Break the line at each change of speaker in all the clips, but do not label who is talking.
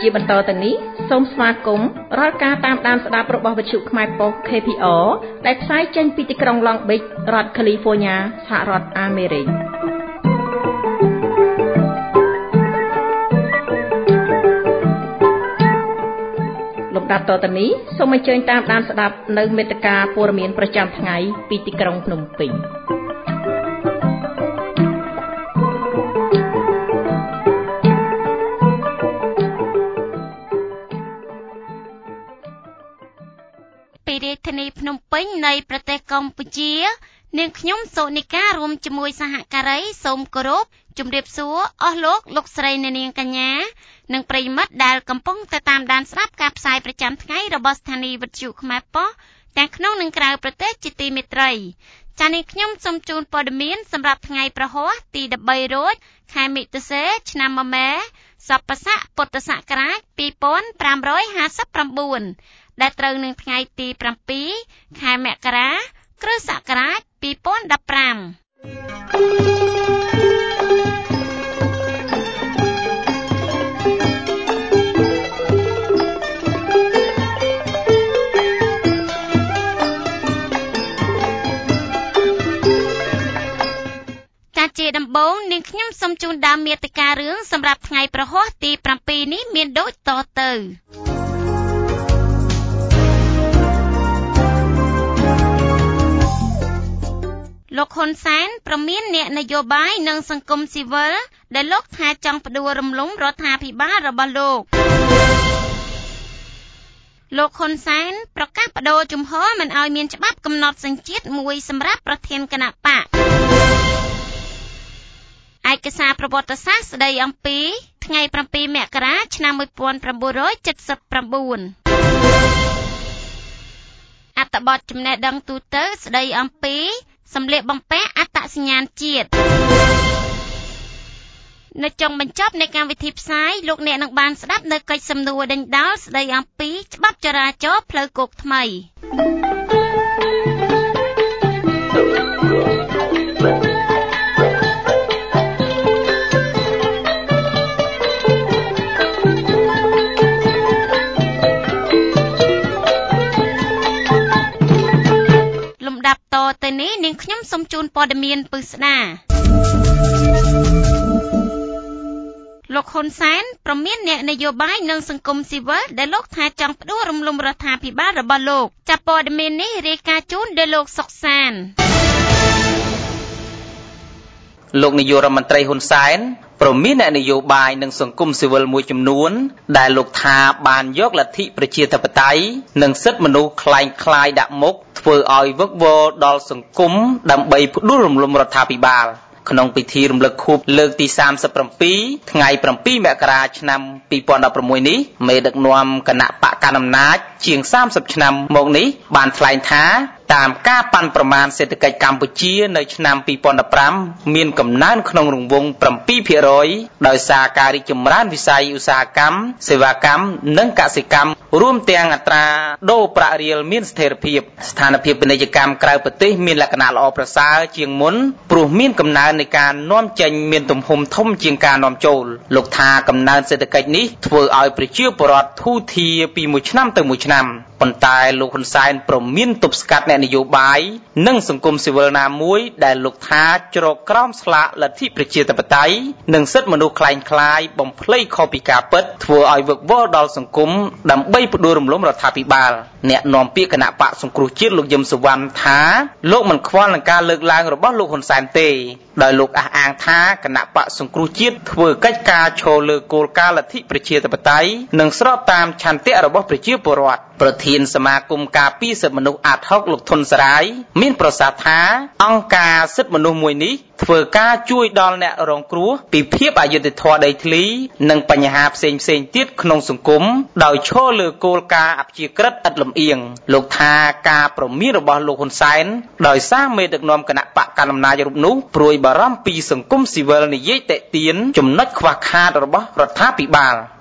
ជាបន្តទៅនេះសូមស្វាគមន៍រាល់ការតាមដានស្ដាប់របស់វិទ្យុខ្មែរប៉ុស្តិ៍ KPR ដែលផ្សាយចេញពីទីក្រុង Long Beach រដ្ឋ California សហរដ្ឋអាមេរិកលំដាប់តទៅនេះសូមអញ្ជើញតាមដានស្ដាប់នៅមេត្តាព័ត៌មានប្រចាំថ្ងៃពីទីក្រុងភ្នំពេញ
ពីរាជធានីភ្នំពេញនៃប្រទេសកម្ពុជានាងខ្ញុំសូនីការួមជាមួយសហការីសូមគោរពជម្រាបសួរអស់លោកស្រីអ្នកនាងកញ្ញានិងប្រិយមិត្តដែលកំពុងតាមដានស្ដាប់ការផ្សាយប្រចាំថ្ងៃរបស់ស្ថានីយ៍វិទ្យុខ្មែរប៉ុស្តិ៍ទាំងក្នុងនិងក្រៅប្រទេសជាទីមេត្រីចា៎នាងខ្ញុំសូមជូនព័ត៌មានសម្រាប់ថ្ងៃប្រហ័សទី13រោចខែមិថុនាឆ្នាំមមែសប្បស័កពុទ្ធសករាជ2559ដែលត្រូវនឹងថ្ងៃទី7ខែមករាគ្រិស្តសករាជ2015ជាដំបូងនាងខ្ញុំសូមជូនដើមមាតិការឿងសម្រាប់ថ្ងៃប្រហ័សទី7នេះមានដូចតទៅលោកហ៊ុនសែនប្រមានអ្នកនយោបាយនិងសង្គមស៊ីវិលដែលលោកថាចង់ផ្ដួលរំលំរដ្ឋាភិបាលរបស់លោកហ៊ុនសែនប្រកាសបដូរជំហរមិនឲ្យមានច្បាប់កំណត់សញ្ជាតិមួយសម្រាប់ប្រធានគណៈបកឯកសារប្រវត្តិសាស្ត្រស្ដីអំពីថ្ងៃ7មករាឆ្នាំ1979អត្ថបទចំណេះដឹងទូទៅស្ដីអំពីសម្លៀកបំពាក់អត្តសញ្ញាណជាតិនៅចុងបញ្ចប់នៃកម្មវិធីផ្សាយលោកអ្នកនឹងបានស្ដាប់នៅកិច្ចសំណួរដេញដោលស្ដីអំពីច្បាប់ចរាចរណ៍ផ្លូវគោកថ្មីដាប់តទៅនេះនាងខ្ញុំសូមជូនព័ត៌មានពិស្ដាលោកហ៊ុនសែនប្រមានអ្នកនយោបាយនិងសង្គមស៊ីវិលដែលលោកថាចង់ផ្ដួលរំលំរដ្ឋាភិបាលរបស់លោកចាប់ព័ត៌មាននេះរាយការណ៍ជូនដោយលោកសុកសាន
លោកនាយករដ្ឋមន្ត្រីហ៊ុនសែនប្រមានអ្នកនយោបាយនិងសង្គមស៊ីវិលមួយចំនួនដែលលោកថាបានយកលទ្ធិប្រជាធិបតេយ្យនិងសិទ្ធិមនុស្សคล้ายៗដាក់មុខធ្វើឲ្យវឹកវរដល់សង្គមដើម្បីផ្ដួលរំលំរដ្ឋាភិបាលក្នុងពិធីរំលឹកខួបលើកទី37ថ្ងៃ7មករាឆ្នាំ2016នេះមេដឹកនាំគណៈបកកណ្ដាលអំណាចជាង30ឆ្នាំមកនេះបានថ្លែងថាតាមការប៉ាន់ប្រមាណសេដ្ឋកិច្ចកម្ពុជានៅឆ្នាំ2015មានកំណើនក្នុងរង្វង់ 7% ដោយសារការរីកចម្រើនវិស័យឧស្សាហកម្មសេវាកម្មនិងកសិកម្មរួមទាំងអត្រាដូរប្រាក់រៀលមានស្ថិរភាពស្ថានភាពពាណិជ្ជកម្មក្រៅប្រទេសមានលក្ខណៈល្អប្រសើរជាងមុនព្រោះមានកំណើននៃការនាំចេញមានទំហំធំជាងការនាំចូលលោកថាកំណើនសេដ្ឋកិច្ចនេះធ្វើឲ្យប្រជាពលរដ្ឋធូរធារពីមួយឆ្នាំទៅមួយឆ្នាំប៉ុន្តែលោកហ៊ុនសែនប្រមានទប់ស្កាត់អ្នកនយោបាយនិងសង្គមស៊ីវិលណាមួយដែលលោកថាជ្រកក្រោមស្លាកលទ្ធិប្រជាធិបតេយ្យនិងសិទ្ធិមនុស្សคล้ายៗបំភ្លៃខុសពីការពិតធ្វើឲ្យវឹកវរដល់សង្គមដើម្បីផ្ដួលរំលំរដ្ឋាភិបាលអ្នកនាំពាក្យគណៈបកសង្គ្រោះជាតិលោកយឹមសុវណ្ណថាលោកមិនខ្វល់នឹងការលើកឡើងរបស់លោកហ៊ុនសែនទេដោយលោកអះអាងថាគណៈបកសង្គ្រោះជាតិធ្វើកិច្ចការឈរលើគោលការណ៍លទ្ធិប្រជាធិបតេយ្យនិងស្របតាមឆន្ទៈរបស់ប្រជាពលរដ្ឋប្រធានសមាគមការពារសិទ្ធិមនុស្សអាត60លោកធុនសារាយមានប្រសាសន៍ថាអង្គការសិទ្ធិមនុស្សមួយនេះធ្វើការជួយដល់អ្នករងគ្រោះពីភាពអយុត្តិធម៌ដីធ្លីនិងបញ្ហាផ្សេងៗទៀតក្នុងសង្គមដោយឈរលើគោលការណ៍អព្យាក្រឹតឥតលំអៀងលោកថាការប្រមានរបស់លោកហ៊ុនសែនដោយសារមេដឹកនាំគណៈបកកណ្ដាលអំណាចរូបនោះព្រួយបារម្ភពីសង្គមស៊ីវិលនិយាយតេទៀនចំណុចខ្វះខាតរបស់រដ្ឋាភិបាល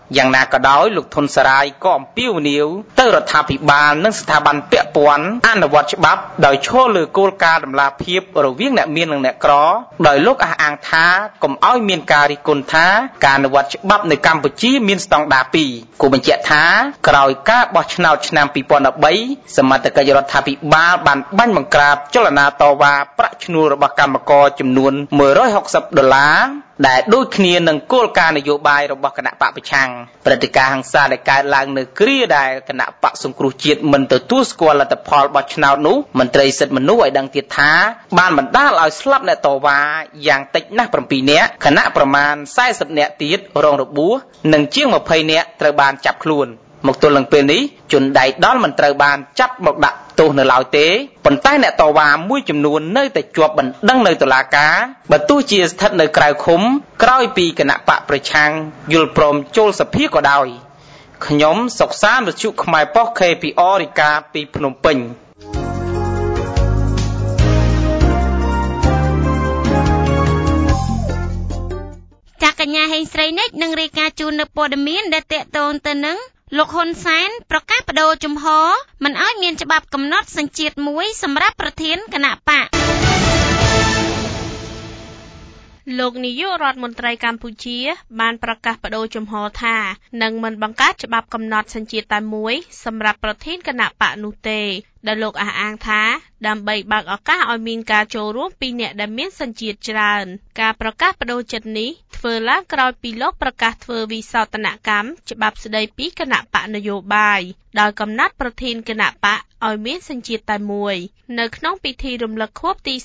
យ៉ាងណាក៏ដោយលោកធុនសារាយក៏អំពាវនាវទៅរដ្ឋាភិបាលនិងស្ថាប័នពាក់ព័ន្ធអនុវត្តច្បាប់ដោយឈលលើគោលការណ៍តម្លាភាពរវាងអ្នកមាននិងអ្នកក្រដោយលោកអះអាងថាកុំឲ្យមានការរិះគន់ថាការអនុវត្តច្បាប់នៅកម្ពុជាមានស្តង់ដារ2គូបញ្ជាក់ថាក្រោយការបោះឆ្នោតឆ្នាំ2013សមត្ថកិច្ចរដ្ឋាភិបាលបានបាញ់បង្ក្រាបចលនាតវ៉ាប្រាក់ឈ្នួលរបស់កម្មករចំនួន$160ដែលដូចគ្នានឹងគោលការណ៍នយោបាយរបស់គណៈបកប្រឆាំងព្រឹត្តិការណ៍ហិង្សាដែលកើតឡើងនៅគ្រាដែលគណៈបកសង្គ្រោះជាតិមិនទទួលស្គាល់លទ្ធផលបោះឆ្នោតនោះមន្ត្រីសិទ្ធិមនុស្សឲ្យដឹងទៀតថាបានបណ្ដាលឲ្យស្លាប់អ្នកតវ៉ាយ៉ាងតិចណាស់7នាក់ខណៈប្រមាណ40នាក់ទៀតរងរបួសនិងជាង20នាក់ត្រូវបានចាប់ខ្លួនមកទល់នឹងពេលនេះជនដៃដល់មិនត្រូវបានចាប់មកដាក់ទោសនៅឡើយទេប៉ុន្តែអ្នកតវ៉ាមួយចំនួននៅតែជាប់បណ្ដឹងនៅតុលាការបើទោះជាស្ថិតនៅក្រៅឃុំក្រោយពីគណៈបកប្រឆាំងយល់ព្រមចូលសភាក៏ដោយខ្ញុំសុកសានវិទ្យុខ្មែរប៉ុស្តិ៍ KPR រាយការណ៍ពីភ្នំពេញ
ចាកញ្ញាហេងស្រីនិចនឹងរាយការណ៍ជូននៅព័ត៌មានដែលតេតងទៅនឹងលោកហ៊ុនសែនប្រកាសបដូរជំហរមិនឲ្យមានច្បាប់កំណត់សញ្ជាតិមួយសម្រាប់ប្រធានគណៈបកលោកនាយករដ្ឋមន្ត្រីកម្ពុជាបានប្រកាសបដូរជំហរថានឹងមិនបង្កើតច្បាប់កំណត់សញ្ជាតិតែមួយសម្រាប់ប្រធានគណៈបកនោះទេដែលលោកអះអាងថាដើម្បីបើកឱកាសឲ្យមានការចូលរួមពីអ្នកដែលមានសញ្ជាតិច្រើនការប្រកាសបដូរចិត្តនេះធ្វើឡើងក្រោយពីលោកប្រកាសធ្វើវិសោធនកម្មច្បាប់ស្តីពីគណៈបកនយោបាយដោយកំណត់ប្រធានគណៈបកឲ្យមានសញ្ជាតិតែមួយនៅក្នុងពិធីរំលឹកខួបទី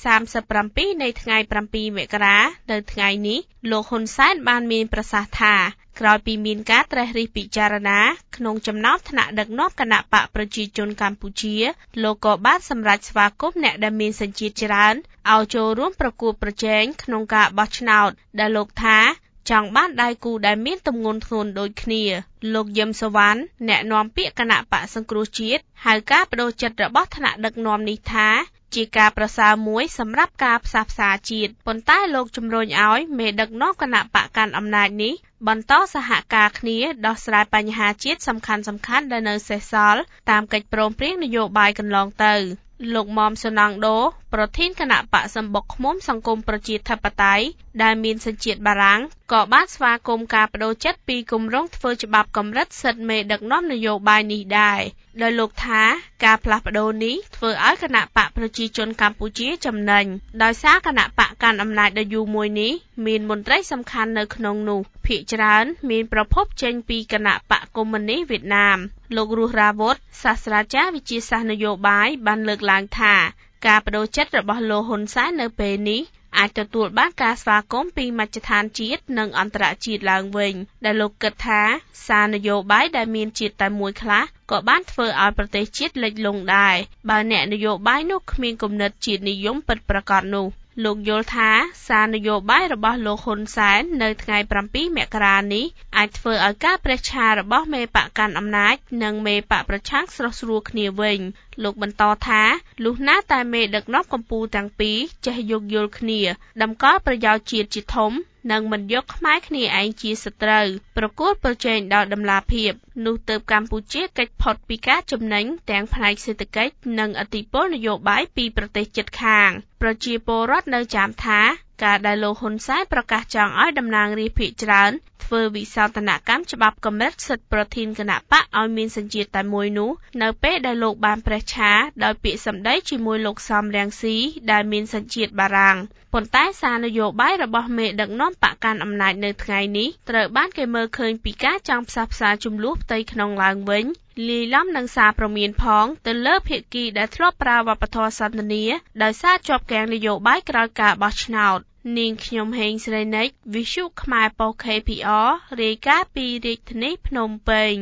37នៃថ្ងៃ7មករានៅថ្ងៃនេះលោកហ៊ុនសែនបានមានប្រសាសន៍ថាក្រោយពីមានការត្រិះរិះពិចារណាក្នុងចំណោមថ្នាក់ដឹកនាំគណៈបកប្រជាជនកម្ពុជាលោកក៏បានសម្រេចស្វាគមន៍អ្នកដែលមានសញ្ជាតិច្រើនឲ្យចូលរួមប្រកួតប្រជែងក្នុងការបោះឆ្នោតដែលលោកថាចង់បានដៃគូដែលមានទម្ងន់ធ្ងន់ដូចគ្នាលោកយឹមសវណ្ណអ្នកនាំពាក្យគណៈបកសង្គ្រោះជាតិហៅការបដូរចិត្តរបស់ថ្នាក់ដឹកនាំនេះថាជាការប្រសើរមួយសម្រាប់ការផ្សះផ្សាជាតិប៉ុន្តែលោកជំរុញឲ្យមេដឹកនាំគណៈបកកាន់អំណាចនេះបន្តសហការគ្នាដោះស្រាយបញ្ហាជាតិសំខាន់ៗដែលនៅសេសសល់តាមកិច្ចព្រមព្រៀងនយោបាយកន្លងទៅលោកមុំសុណងដូប្រធានគណៈបកសម្បុកឃ្មុំសង្គមប្រជាធិបតេយ្យដែលមានសញ្ជាតិបារាំងក៏បានស្វាគមន៍ការបដូរចិត្តពីគម្រោងធ្វើច្បាប់កម្រិតសិទ្ធិមេដឹកនាំនយោបាយនេះដែរដោយលោកថាការផ្លាស់ប្ដូរនេះធ្វើឲ្យគណៈបកប្រជាជនកម្ពុជាចំណេញដោយសារគណៈបកកាន់អំណាចដ៏យូរមួយនេះមានមន្ត្រីសំខាន់នៅក្នុងនោះភាគច្រើនមានប្រភពចេញពីគណៈបកកុម្មុយនីសវៀតណាមលោករស់រាវុធសាស្ត្រាចារ្យវិទ្យាសាស្ត្រនយោបាយបានលើកឡើងថាការបដូរចិត្តរបស់លោកហ៊ុនសែននៅពេលនេះអាចទទួលបានការស្វាគមន៍ពីមជ្ឈដ្ឋានជាតិនិងអន្តរជាតិឡើងវិញដែលលោកគិតថាសារនយោបាយដែលមានជាតិតែមួយខ្លះក៏បានធ្វើឲ្យប្រទេសជាតិលិចលង់ដែរបើអ្នកនយោបាយនោះគ្មានគំនិតជាតិនិយមពិតប្រាកដនោះលោកយល់ថាសារនយោបាយរបស់លោកហ៊ុនសែននៅថ្ងៃ7មករានេះអាចធ្វើឲ្យការប្រឆារបស់មេបកកាន់អំណាចនិងមេបកប្រឆាំងស្រស់ស្រួលគ្នាវិញលោកបន្តថាលុះណាតែមេដឹកនាំកម្ពុជាទាំងពីរចេះយោគយល់គ្នាតម្កល់ប្រយោជន៍ជាតិជាធំនិងមិនយកខ្មែរគ្នាឯងជាសត្រូវប្រកួតប្រជែងដោយតម្លាភាពនោះទើបកម្ពុជាគេចផុតពីការចំណេញទាំងផ្នែកសេដ្ឋកិច្ចនិងឥទ្ធិពលនយោបាយពីប្រទេសជិតខាងប្រជាពលរដ្ឋនៅចាំថាការដែលលោកហ៊ុនសែនប្រកាសចង់ឲ្យតំណាងរាស្ត្រភាគច្រើនធ្វើវិសោធនកម្មច្បាប់កម្រិតសិទ្ធិប្រធានគណៈបកឲ្យមានសញ្ជាតិតែមួយនោះនៅពេលដែលលោកបានប្រឆាដោយពាក្យសម្ដីជាមួយលោកសំរងស៊ីដែលមានសញ្ជាតិបារាំងប៉ុន្តែសារនយោបាយរបស់មេដឹកនាំបកកាន់អំណាចនៅថ្ងៃនេះត្រូវបានគេមើលឃើញពីការចង់ផ្សះផ្សាជម្លោះផ្ទៃក្នុងឡើងវិញលាយឡំនឹងសារព្រមានផងទៅលើភាគីដែលធ្លាប់ប្រើវប្បធម៌សន្ទនាដោយសារជាប់គាំងនយោបាយក្រោយការបោះឆ្នោតនាងខ្ញុំហេងស្រីនិចវិទ្យុខ្មែរប៉ុស្តិ៍ KPR រាយការណ៍ពីរាជធានីភ្នំពេញ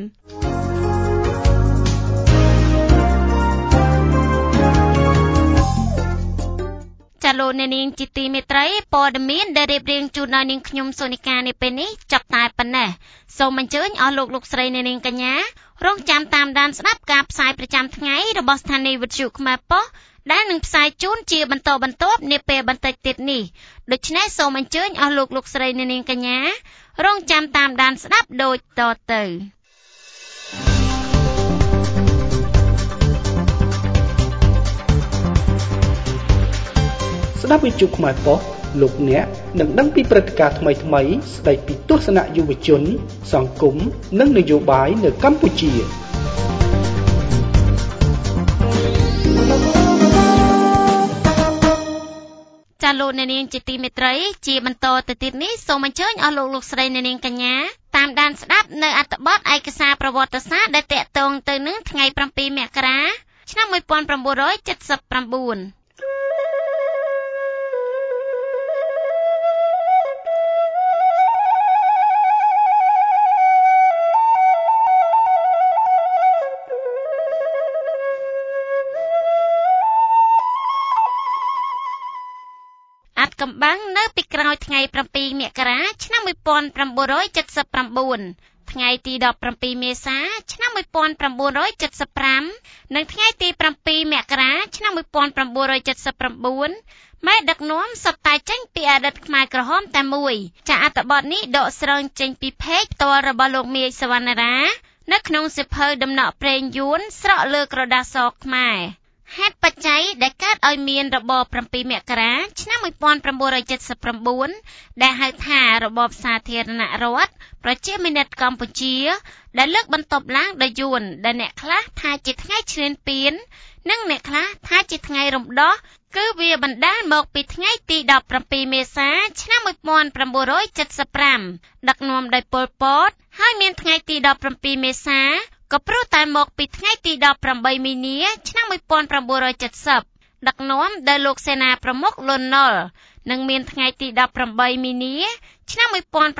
ចាលោកអ្នកនាងជាទីមេត្រីព័ត៌មានដែលរៀបរៀងជូនដល់នាងខ្ញុំសូនីកានៅពេលនេះចាប់តែប៉ុណ្ណេះសូមអញ្ជើញអស់លោកស្រីអ្នកនាងកញ្ញារងចាំតាមដានស្ដាប់ការផ្សាយប្រចាំថ្ងៃរបស់ស្ថានីយ៍វិទ្យុខ្មែរប៉ុស្តិ៍ដែលនឹងផ្សាយជូនជាបន្តបន្ទាប់នាពេលបន្តិចទៀតនេះដូច្នេះសូមអញ្ជើញអស់លោកស្រីអ្នកនាងកញ្ញារងចាំតាមដានស្ដាប់ដូចតទៅ
ស្ដាប់វិទ្យុខ្មែរប៉ុស្តិ៍លោកអ្នកនឹងដឹងពីព្រឹត្តិការណ៍ថ្មីៗស្ដីពីទស្សនៈយុវជនសង្គមនិងនយោបាយនៅកម្ពុជា
ចាលោកអ្នកនាងជាទីមេត្រីជាបន្តទៅទៀតនេះសូមអញ្ជើញអស់លោកស្រីអ្នកនាងកញ្ញាតាមដានស្ដាប់នៅអត្ថបទឯកសារប្រវត្តិសាស្ត្រដែលតាក់ទងទៅនឹងថ្ងៃ7មករាឆ្នាំ1979កំបាំងនៅពីក្រោយថ្ងៃ7មករាឆ្នាំ1979ថ្ងៃទី17មេសាឆ្នាំ1975និងថ្ងៃទី7មករាឆ្នាំ1979ម៉ែដឹកនាំសុទ្ធតែចេញពីអតីតខ្មែរក្រហមតែមួយចាអត្ថបទនេះដកស្រង់ចេញពីเพจផ្ទាល់របស់លោកមាស សវណ្ណារានៅក្នុងសៀវភៅដំណក់ព្រេងយួនស្រក់លើក្រដាសសខ្មែរហេតុបច្ច័យដែលកើតឲ្យមានរបប7មករាឆ្នាំ1979ដែលហៅថារបបសាធារណរដ្ឋប្រជាមានិតកម្ពុជាដែលលើកបន្ទប់ឡើងដោយយួនដែលអ្នកខ្លះថាជាថ្ងៃឈ្លានពាននិងអ្នកខ្លះថាជាថ្ងៃរំដោះគឺវាបណ្ដាលមកពីថ្ងៃទី17មេសាឆ្នាំ1975ដឹកនាំដោយប៉ុល ពតហើយមានថ្ងៃទី17មេសាក៏ព្រោះតែមកពីថ្ងៃទី18មីនាឆ្នាំ1970ដឹកនាំដោយលោកសេនាប្រមុខលន់នល់និងមានថ្ងៃទី18មីនាឆ្នាំ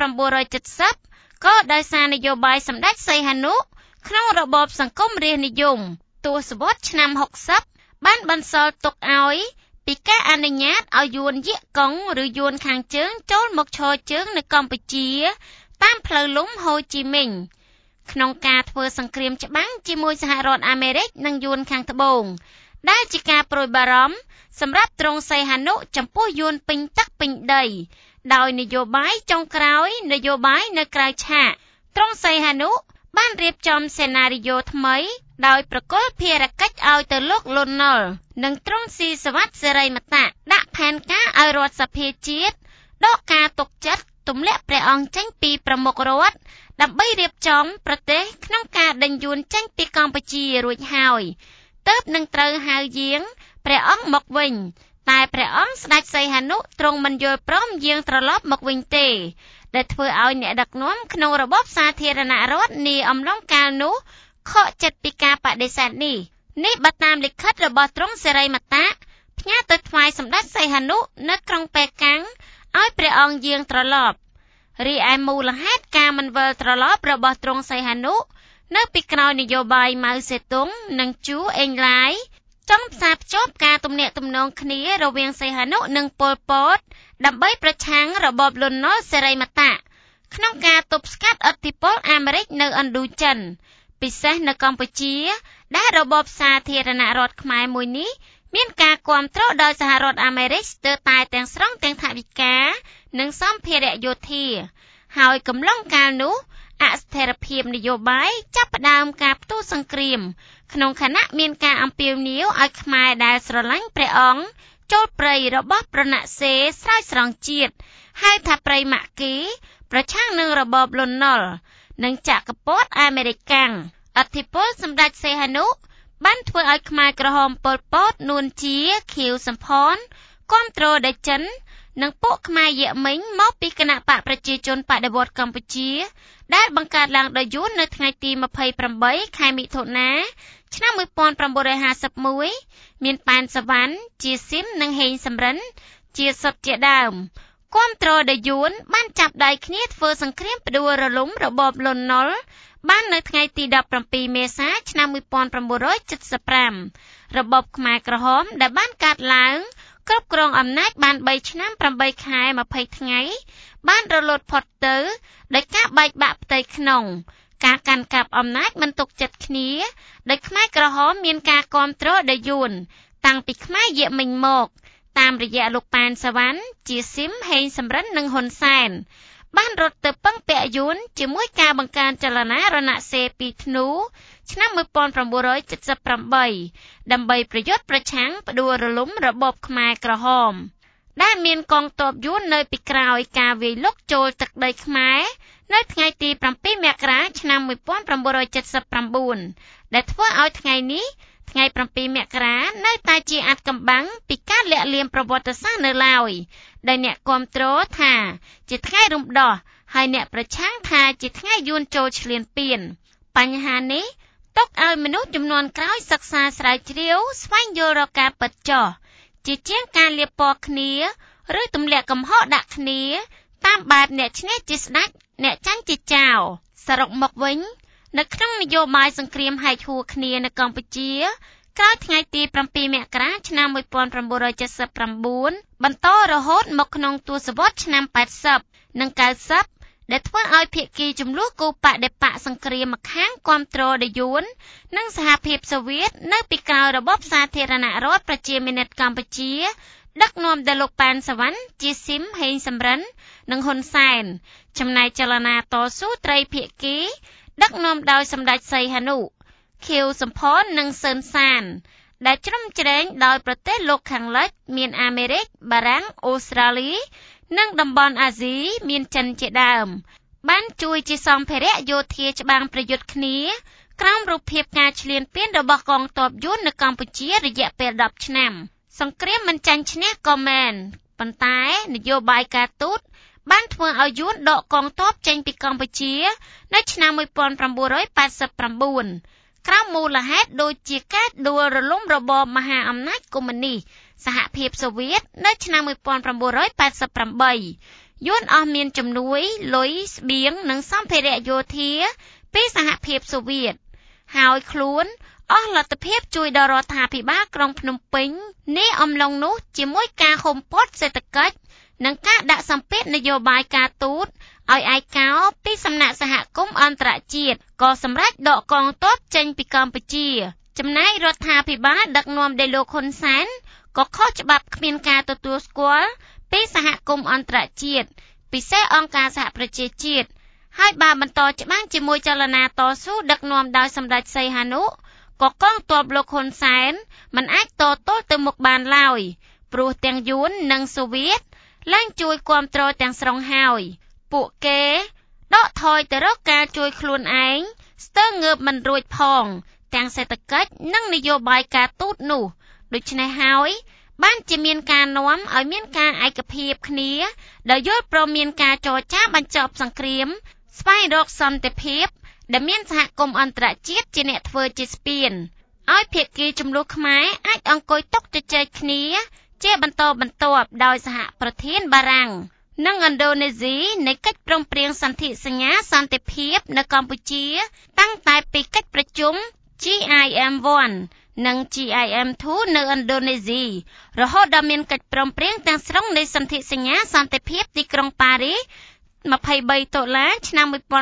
1970ក៏ដោយសារនយោបាយសម្ដេចសីហនុក្នុងរបបសង្គមរាស្ត្រនិយមទសវត្សរ៍ឆ្នាំ60បានបន្សល់ទុកឲ្យពីការអនុញ្ញាតឲ្យយួនយាកកុងឬយួនខាងជើងចូលមកឈរជើងនៅកម្ពុជាតាមផ្លូវលំហូជីមិញក្នុងការធ្វើសង្គ្រាមច្បាំងជាមួយសហរដ្ឋអាមេរិកនិងយួនខាងត្បូងដែលជាការប្រួយបារម្ភសម្រាប់ទ្រង់សីហនុចំពោះយួនពេញទឹកពេញដីដោយនយោបាយចុងក្រោយនយោបាយនៅក្រៅឆាកទ្រង់សីហនុបានរៀបចំសេណារីយ៉ូថ្មីដោយប្រគល់ភារកិច្ចឲ្យទៅលោកលន់នល់និងទ្រង់ស៊ីសវ័តសេរីមតៈដាក់ផែនការឲ្យរដ្ឋសភាជាតិដកការទុកចិត្តទម្លាក់ព្រះអង្គចេញពីប្រមុខរដ្ឋដើម្បីរៀបចំប្រទេសក្នុងការដេញយួនចេញពីកម្ពុជារួចហើយទើបនឹងត្រូវហៅយាងព្រះអង្គមកវិញតែព្រះអង្គស្ដេចសីហនុទ្រង់មិនយល់ព្រមយាងត្រឡប់មកវិញទេដែលធ្វើឲ្យអ្នកដឹកនាំក្នុងរបបសាធារណរដ្ឋនាអំឡុងកាលនោះខកចិត្តពីការបដិសេធនេះបើតាមលិខិតរបស់ទ្រង់សេរីមតៈផ្ញើទៅថ្វាយសម្ដេចសីហនុនៅក្រុងប៉េកាំងឲ្យព្រះអង្គយាងត្រឡប់រីឯមូលហេតុការមិនវិលត្រឡប់របស់ទ្រង់សីហនុនៅពីក្រោយនយោបាយម៉ៅសេទុងនិងជូអេងឡាយចង់ផ្សារភ្ជាប់ការទំនាក់ទំនងគ្នារវាងសីហនុនិងប៉ុល ពតដើម្បីប្រឆាំងរបបលន់នល់សេរីមតៈក្នុងការទប់ស្កាត់ឥទ្ធិពលអាមេរិកនៅឥណ្ឌូចិនពិសេសនៅកម្ពុជាដែលរបបសាធារណរដ្ឋខ្មែរមួយនេះមានការគាំទ្រដោយសហរដ្ឋអាមេរិកស្ទើរតែទាំងស្រុងទាំងថវិកានិងសម្ភារៈយោធាហើយកំឡុងកាលនោះអស្ថិរភាពនយោបាយចាប់ផ្ដើមការផ្ទុះសង្គ្រាមក្នុងខណៈមានការអំពាវនាវឲ្យខ្មែរដែលស្រឡាញ់ព្រះអង្គចូលព្រៃរបស់ប្រណសេរស្រោចស្រង់ជាតិហៅថាព្រៃម៉ាក់គីប្រឆាំងនឹងរបបលន់នល់និងចក្រពត្តិអាមេរិកកាំងឥទ្ធិពលសម្ដេចសីហនុបានធ្វើឲ្យខ្មែរក្រហមប៉ុល ពតនួនជាខៀវសំផនគាំទ្រដោយចិននិងពួកខ្មែរយៈមិញមកពីគណៈបកប្រជាជនបដិវត្តន៍កម្ពុជាដែលបង្កើតឡើងដោយយួននៅថ្ងៃទី28ខែមិថុនាឆ្នាំ1951មានប៉ែនសវណ្ណជាស៊ីមនិងហេងសំរិនជាសុទ្ធជាដើមគាំទ្រដោយយួនបានចាប់ដៃគ្នាធ្វើសង្គ្រាមផ្ដួលរលំរបបលន់នល់បាននៅថ្ងៃទី17មេសាឆ្នាំ1975របបខ្មែរក្រហមដែលបានកាត់ឡើងគ្រប់គ្រងអំណាចបាន3ឆ្នាំ8ខែ20ថ្ងៃបានរលត់ផុតទៅដោយការបែកបាក់ផ្ទៃក្នុងការកាន់កាប់អំណាចមិនទុកចិត្តគ្នាដោយខ្មែរក្រហមមានការគាំទ្រដោយយួនតាំងពីខ្មែរយៈមិញមកតាមរយៈលោកប៉ែនសវណ្ណជាស៊ីមហេងសំរិននិងហ៊ុនសែនបានរត់ទៅពឹងពាក់យួនជាមួយការបង្កើនចលនារណសេរីពីធ្នូឆ្នាំ1978ដើម្បីប្រយុទ្ធប្រឆាំងផ្ដួលរលំរបបខ្មែរក្រហមដែលមានកងទ័ពយួននៅពីក្រោយការវាយលុកចូលទឹកដីខ្មែរនៅថ្ងៃទី7មករាឆ្នាំ1979ដែលធ្វើឲ្យថ្ងៃនេះថ្ងៃ7មករានៅតែជាអាថ៌កំបាំងពីការលាក់លៀមប្រវត្តិសាស្ត្រនៅឡើយដែលអ្នកគាំទ្រថាជាថ្ងៃរំដោះហើយអ្នកប្រឆាំងថាជាថ្ងៃយួនចូលឈ្លានពានបញ្ហានេះទុកឲ្យមនុស្សជំនាន់ក្រោយសិក្សាស្រាវជ្រាវស្វែងយល់រកការពិតចោះជាជាងការលាបពណ៌គ្នាឬទម្លាក់កំហុសដាក់គ្នាតាមបែបអ្នកឈ្នះជាស្ដេចអ្នកចាញ់ជាចៅសរុបមកវិញនៅក្នុងនយោបាយសង្គ្រាមហែកហួរគ្នានៅកម្ពុជាក្រោយថ្ងៃទី7មករាឆ្នាំ1979បន្តរហូតមកក្នុងទសវត្សរ៍ឆ្នាំ80និង90ដែលធ្វើឲ្យភាគីចំនួនគូបដិបកសង្គ្រាមម្ខាងគាំទ្រដល់យួននិងសហភាពសូវៀតនៅពីក្រោយរបបសាធារណរដ្ឋប្រជាមានិតកម្ពុជាដឹកនាំដោយលោកប៉ែនសវណ្ណជាស៊ីមហេងសំរិននិងហ៊ុនសែនចំណែកចលនាតស៊ូត្រីភាគីដឹកនាំដោយសម្ដេចសីហនុខៀវសំផននិងសឿនសានដែលជ្រោមជ្រែងដោយប្រទេសលោកខាងលិចមានអាមេរិកបារាំងអូស្ត្រាលីនិងតំបន់អាស៊ីមានចិនជាដើមបានជួយជាសម្ភារៈយោធាច្បាំងប្រយុទ្ធគ្នាក្រោមរូបភាពការឈ្លានពានរបស់កងទ័ពយួននៅកម្ពុជារយៈពេល10ឆ្នាំសង្គ្រាមមិនចាញ់ឈ្នះក៏មែនប៉ុន្តែនយោបាយការទូតបានធ្វើឲ្យយួនដកកងទ័ពចេញពីកម្ពុជានៅឆ្នាំ1989ក្រោមមូលហេតុដូចជាការដួលរលំរបបមហាអំណាចកុម្មុយនីសសហភាពសូវៀតនៅឆ្នាំ1988យួនអស់មានជំនួយលុយស្បៀងនិងសម្ភារៈយោធាពីសហភាពសូវៀតហើយខ្លួនអស់លទ្ធភាពជួយដល់រដ្ឋាភិបាលក្រុងភ្នំពេញនាអំឡុងនោះជាមួយការហុំព័ទ្ធសេដ្ឋកិច្ចនិងការដាក់សម្ពាធនយោបាយការទូតឲ្យឯកោពីសំណាក់សហគមន៍អន្តរជាតិក៏សម្រេចដកកងទ័ពចេញពីកម្ពុជាចំណែករដ្ឋាភិបាលដឹកនាំដោយលោកហ៊ុនសែនក៏ខុសច្បាប់គ្មានការទទួលស្គាល់ពីសហគមន៍អន្តរជាតិពិសេសអង្គការសហប្រជាជាតិហើយបានបន្តច្បាំងជាមួយចលនាតស៊ូដឹកនាំដោយសម្ដេចសីហនុក៏កងទ័ពលោកហ៊ុនសែនមិនអាចតទល់ទៅមុខបានឡើយព្រោះទាំងយួននិងសូវៀតឡើងជួយគាំទ្រទាំងស្រុងហើយពួកគេដកថយទៅរកការជួយខ្លួនឯងស្ទើរងើបមិនរួចផងទាំងសេដ្ឋកិច្ចនិងនយោបាយការទូតនោះដូច្នេះហើយបានជាមានការនាំឲ្យមានការឯកភាពគ្នាដោយយល់ព្រមមានការចរចាបញ្ចប់សង្គ្រាមស្វែងរកសន្តិភាពដែលមានសហគមន៍អន្តរជាតិជាអ្នកធ្វើជាស្ពានឲ្យភាគីចំនួនខ្មែរអាចអង្គុយតុជជែកគ្នាជាបន្តបន្ទាប់ដោយសហប្រធានបារាំងនិងឥណ្ឌូនេស៊ីនៃកិច្ចព្រមព្រៀងសន្ធិសញ្ញាសន្តិភាពនៅកម្ពុជាតាំងតែពីកិច្ចប្រជុំ GIM1 និង GIM2 នៅឥណ្ឌូនេស៊ីរហូតដល់មានកិច្ចព្រមព្រៀងទាំងស្រុងនៃសន្ធិសញ្ញាសន្តិភាពទីក្រុងប៉ារីស23តុលាឆ្នាំ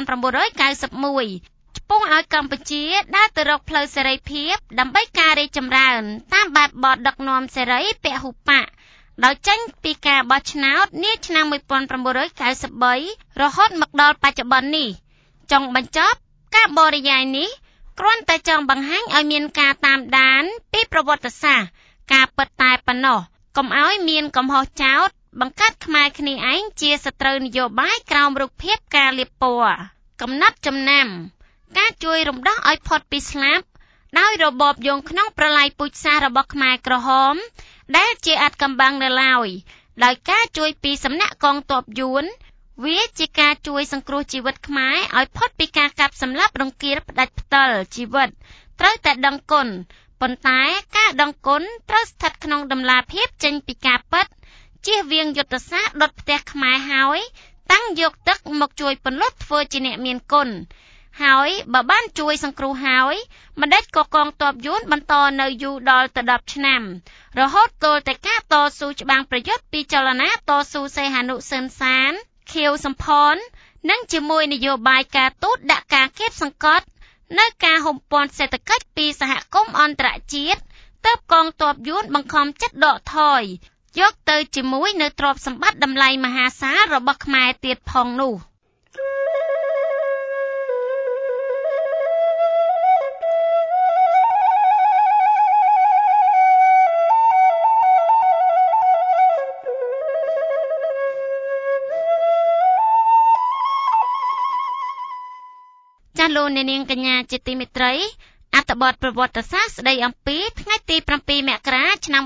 1991ឆ្ពោះឲ្យកម្ពុជាដើរទៅរកផ្លូវសេរីភាពដើម្បីការរីកចម្រើនតាមបែបបទដឹកនាំសេរីពហុបកដោយចេញពីការបោះឆ្នោតនាឆ្នាំ1993រហូតមកដល់បច្ចុប្បន្ននេះចុងបញ្ចប់ការបរិយាយនេះគ្រាន់តែចង់បង្ហាញឲ្យមានការតាមដានពីប្រវត្តិសាស្ត្រការពិតតែប៉ុណ្ណោះកុំឲ្យមានកំហុសចោទបង្កើតខ្មែរគ្នាឯងជាសត្រូវនយោបាយក្រោមរូបភាពការលាបពណ៌កំណត់ចំណាំការជួយរំដោះឲ្យផុតពីស្លាប់ដោយរបបយោងក្នុងប្រឡាយពូជសាសន៍របស់ខ្មែរក្រហមដែលជាអាថ៌កំបាំងនៅឡើយដោយការជួយពីសំណាក់កងទ័ពយួនវាជាការជួយសង្គ្រោះជីវិតខ្មែរឲ្យផុតពីការកាប់សម្លាប់រង្គាលផ្ដាច់ផ្ទាល់ជីវិតត្រូវតែដឹងគុណប៉ុន្តែការដឹងគុណត្រូវស្ថិតក្នុងតម្លាភាពចេញពីការពិតជៀសវាងយុទ្ធសាស្ត្រដុតផ្ទះខ្មែរហើយតាំងយកទឹកមកជួយពន្លត់ធ្វើជាអ្នកមានគុណហើយបើបានជួយសង្គ្រោះហើយម្ដេចក៏កងទ័ពយួនបន្តនៅយូរដល់ទៅ10ឆ្នាំរហូតទល់តែការតស៊ូច្បាំងប្រយុទ្ធពីចលនាតស៊ូសីហនុសឿនសានខៀវសំផននិងជាមួយនយោបាយការទូតដាក់ការគាបសង្កត់នៅការហុំព័ន្ធសេដ្ឋកិច្ចពីសហគមន៍អន្តរជាតិទើបកងទ័ពយួនបង្ខំចិត្តដកថយយកទៅជាមួយនៅទ្រព្យសម្បត្តិតម្លៃមហាសាលរបស់ខ្មែរទៀតផងនោះលោកអ្នកនាងកញ្ញាជាទីមេត្រីអត្ថបទប្រវត្តិសាស្ត្រស្ដីអំពីថ្ងៃទី7មករាឆ្នាំ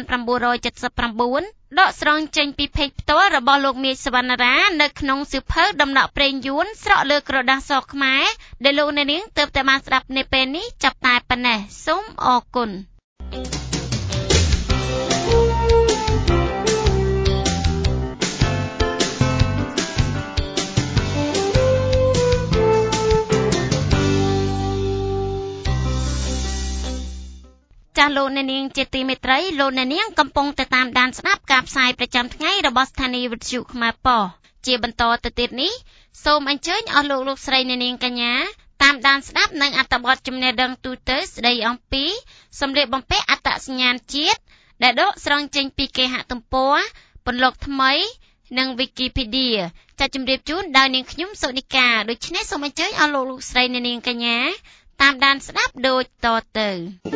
1979ដកស្រង់ចេញពីពេកផ្ទាល់របស់លោកមាសសវណ្ណារានៅក្នុងសៀវភៅដំណក់ព្រេងយួនស្រក់លើក្រដាសសខ្មែរដែលលោកអ្នកនាងទើបតែបានស្ដាប់នៅពេលនេះចាប់តែប៉ុណ្ណេះសូមអរគុណចាស់លោកអ្នកនាងជាទីមេត្រីលោកអ្នកនាងកំពុងតែតាមដានស្ដាប់ការផ្សាយប្រចាំថ្ងៃរបស់ស្ថានីយ៍វិទ្យុខ្មែរប៉ុស្តិ៍ជាបន្តទៅទៀតនេះសូមអញ្ជើញអស់លោកស្រីអ្នកនាងកញ្ញាតាមដានស្ដាប់នឹងអត្ថបទចំណេះដឹងទូទៅស្ដីអំពីសម្លៀកបំពាក់អត្តសញ្ញាណជាតិដែលដកស្រង់ចេញពីគេហទំព័រពន្លកថ្មីនិង Wikipedia ចាជម្រាបជូនដោយនាងខ្ញុំសុនិកាដូច្នេះសូមអញ្ជើញអស់លោកស្រីអ្នកនាងកញ្ញាតាមដានស្ដាប់ដូចតទៅ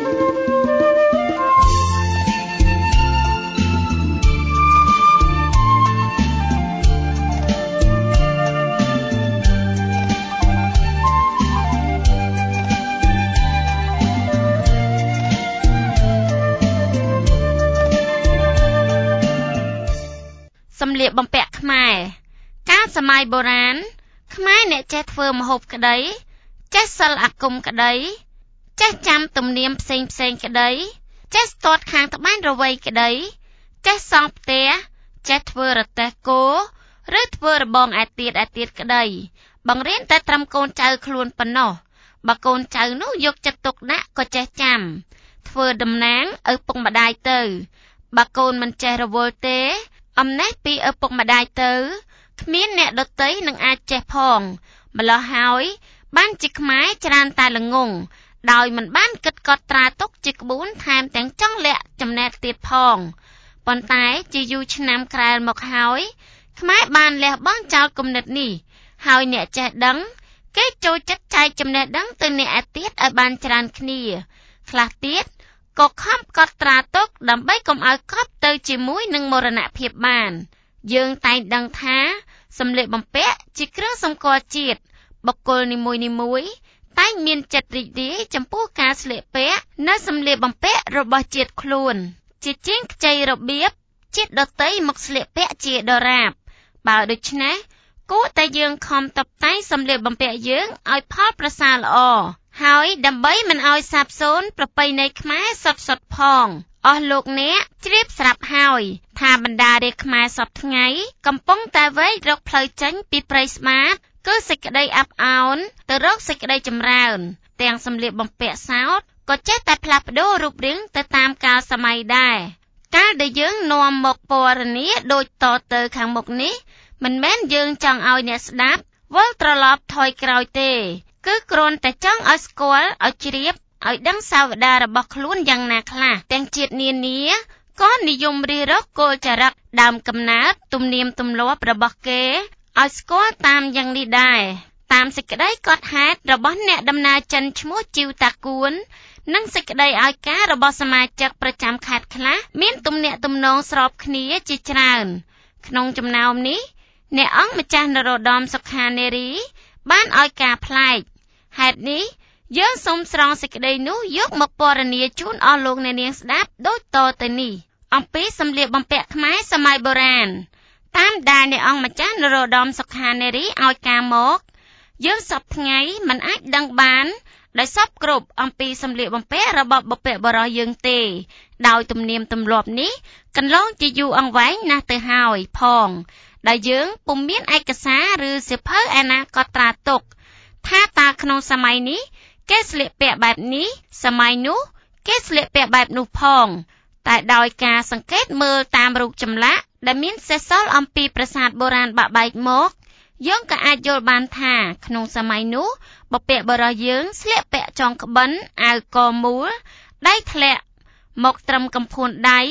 សម្លៀកបំពាក់ខ្មែរកាលសម័យបុរាណខ្មែរអ្នកចេះធ្វើម្ហូបក្តីចេះសិលអាគមក្តីចេះចាំទំនៀមផ្សេងក្តីចេះស្ទាត់ខាងត្បាញរវៃក្តីចេះសង់ផ្ទះចេះធ្វើរទេះគោឬធ្វើរបងឯទៀតក្តីបង្រៀនតែត្រឹមកូនចៅខ្លួនប៉ុណ្ណោះបើកូនចៅនោះយកចិត្តទុកដាក់ក៏ចេះចាំធ្វើតំណាងឪពុកម្ដាយទៅបើកូនមិនចេះរវល់ទេអំណេះពីឪពុកម្ដាយទៅគ្មានអ្នកដទៃនឹងអាចចេះផងម្ល៉េះហើយបានជាខ្មែរច្រើនតែល្ងងដោយមិនបានគិតកត់ត្រាទុកជាក្បួនថែមទាំងចង់លាក់ចំណែកទៀតផងប៉ុន្តែជាយូរឆ្នាំក្រែលមកហើយខ្មែរបានលះបង់ចោលគំនិតនេះហើយអ្នកចេះដឹងគេចូលចិត្តចែកចំណេះដឹងទៅអ្នកឯទៀតឲ្យបានច្រើនគ្នាខ្លះទៀតក៏ខំកត់ត្រាទុកដើម្បីកុំឲ្យកប់ទៅជាមួយនឹងមរណភាពបានយើងតែងដឹងថាសម្លៀកបំពាក់ជាគ្រឿងសម្គាល់ជាតិបុគ្គលនីមួយៗតែងមានចិត្តរីករាយចំពោះការស្លៀកពាក់នៅសម្លៀកបំពាក់របស់ជាតិខ្លួនជាជាងខ្ចីរបៀបជាតិដទៃមកស្លៀកពាក់ជាដរាបបើដូច្នេះគួរតែយើងខំតុបតែងសម្លៀកបំពាក់យើងឲ្យផលប្រសើរល្អហើយដើម្បីមិនឲ្យសាបសូន្យប្រពៃណីខ្មែរសុទ្ធផងអស់លោកអ្នកជ្រាបស្រាប់ហើយថាបណ្ដារាជខ្មែរសពថ្ងៃកំពុងតែវែករកផ្លូវចេញពីព្រៃស្មាតគឺសេចក្តីអាប់អោនទៅរកសេចក្តីចម្រើនទាំងសម្លៀកបំពាក់សោតក៏ចេះតែផ្លាស់ប្ដូររូបរាងទៅតាមកាលសម័យដែរកាលដែលយើងនាំមកពណ៌នាដូចតទៅខាងមុខនេះមិនមែនយើងចង់ឲ្យអ្នកស្ដាប់វិលត្រឡប់ថយក្រោយទេគឺគ្រាន់តែចង់ឲ្យស្គាល់ឲ្យជ្រាបឲ្យដឹងសាវតារបស់ខ្លួនយ៉ាងណាខ្លះទាំងជាតិនានាក៏និយមរិះរកគោលចរិតដើមកំណើតទំនៀមទម្លាប់របស់គេឲ្យស្គាល់តាមយ៉ាងនេះដែរតាមសេចក្តីកត់ហេតុរបស់អ្នកដំណើរចិនឈ្មោះជីវតាគួននិងសេចក្តីឲ្យការរបស់សមាជិកប្រចាំខេត្តខ្លះមានទំនាក់ទំនងស្របគ្នាជាច្រើនក្នុងចំណោមនេះអ្នកអង្គម្ចាស់នរោត្តមសុខានារីបានឲ្យការប្លែកហេតុនេះយើងសូមស្រង់សេចក្តីនោះយកមកពណ៌នាជូនអស់លោកអ្នកនាងស្ដាប់ដូចតទៅនេះអំពីសម្លៀកបំពាក់ខ្មែរសម័យបុរាណតាមដែលអ្នកអង្គម្ចាស់នរោត្តមសុខានារីឲ្យការមកយើងសពថ្ងៃមិនអាចដឹងបានដោយសពគ្រប់អំពីសម្លៀកបំពាក់របស់បុព្វបុរសយើងទេដោយទំនៀមទម្លាប់នេះកន្លងជាយូរអង្វែងណាស់ទៅហើយផងដែលយើងពុំមានឯកសារឬសៀវភៅឯណាកត់ត្រាទុកថាតើក្នុងសម័យនេះគេស្លៀកពាក់បែបនេះសម័យនោះគេស្លៀកពាក់បែបនោះផងតែដោយការសង្កេតមើលតាមរូបចម្លាក់ដែលមានសេសសល់អំពីប្រាសាទបុរាណបាក់បែកមកយើងក៏អាចយល់បានថាក្នុងសម័យនោះបុព្វបុរសយើងស្លៀកពាក់ចងក្បិនអាវកមូលដៃធ្លាក់មកត្រឹមកំភួនដៃ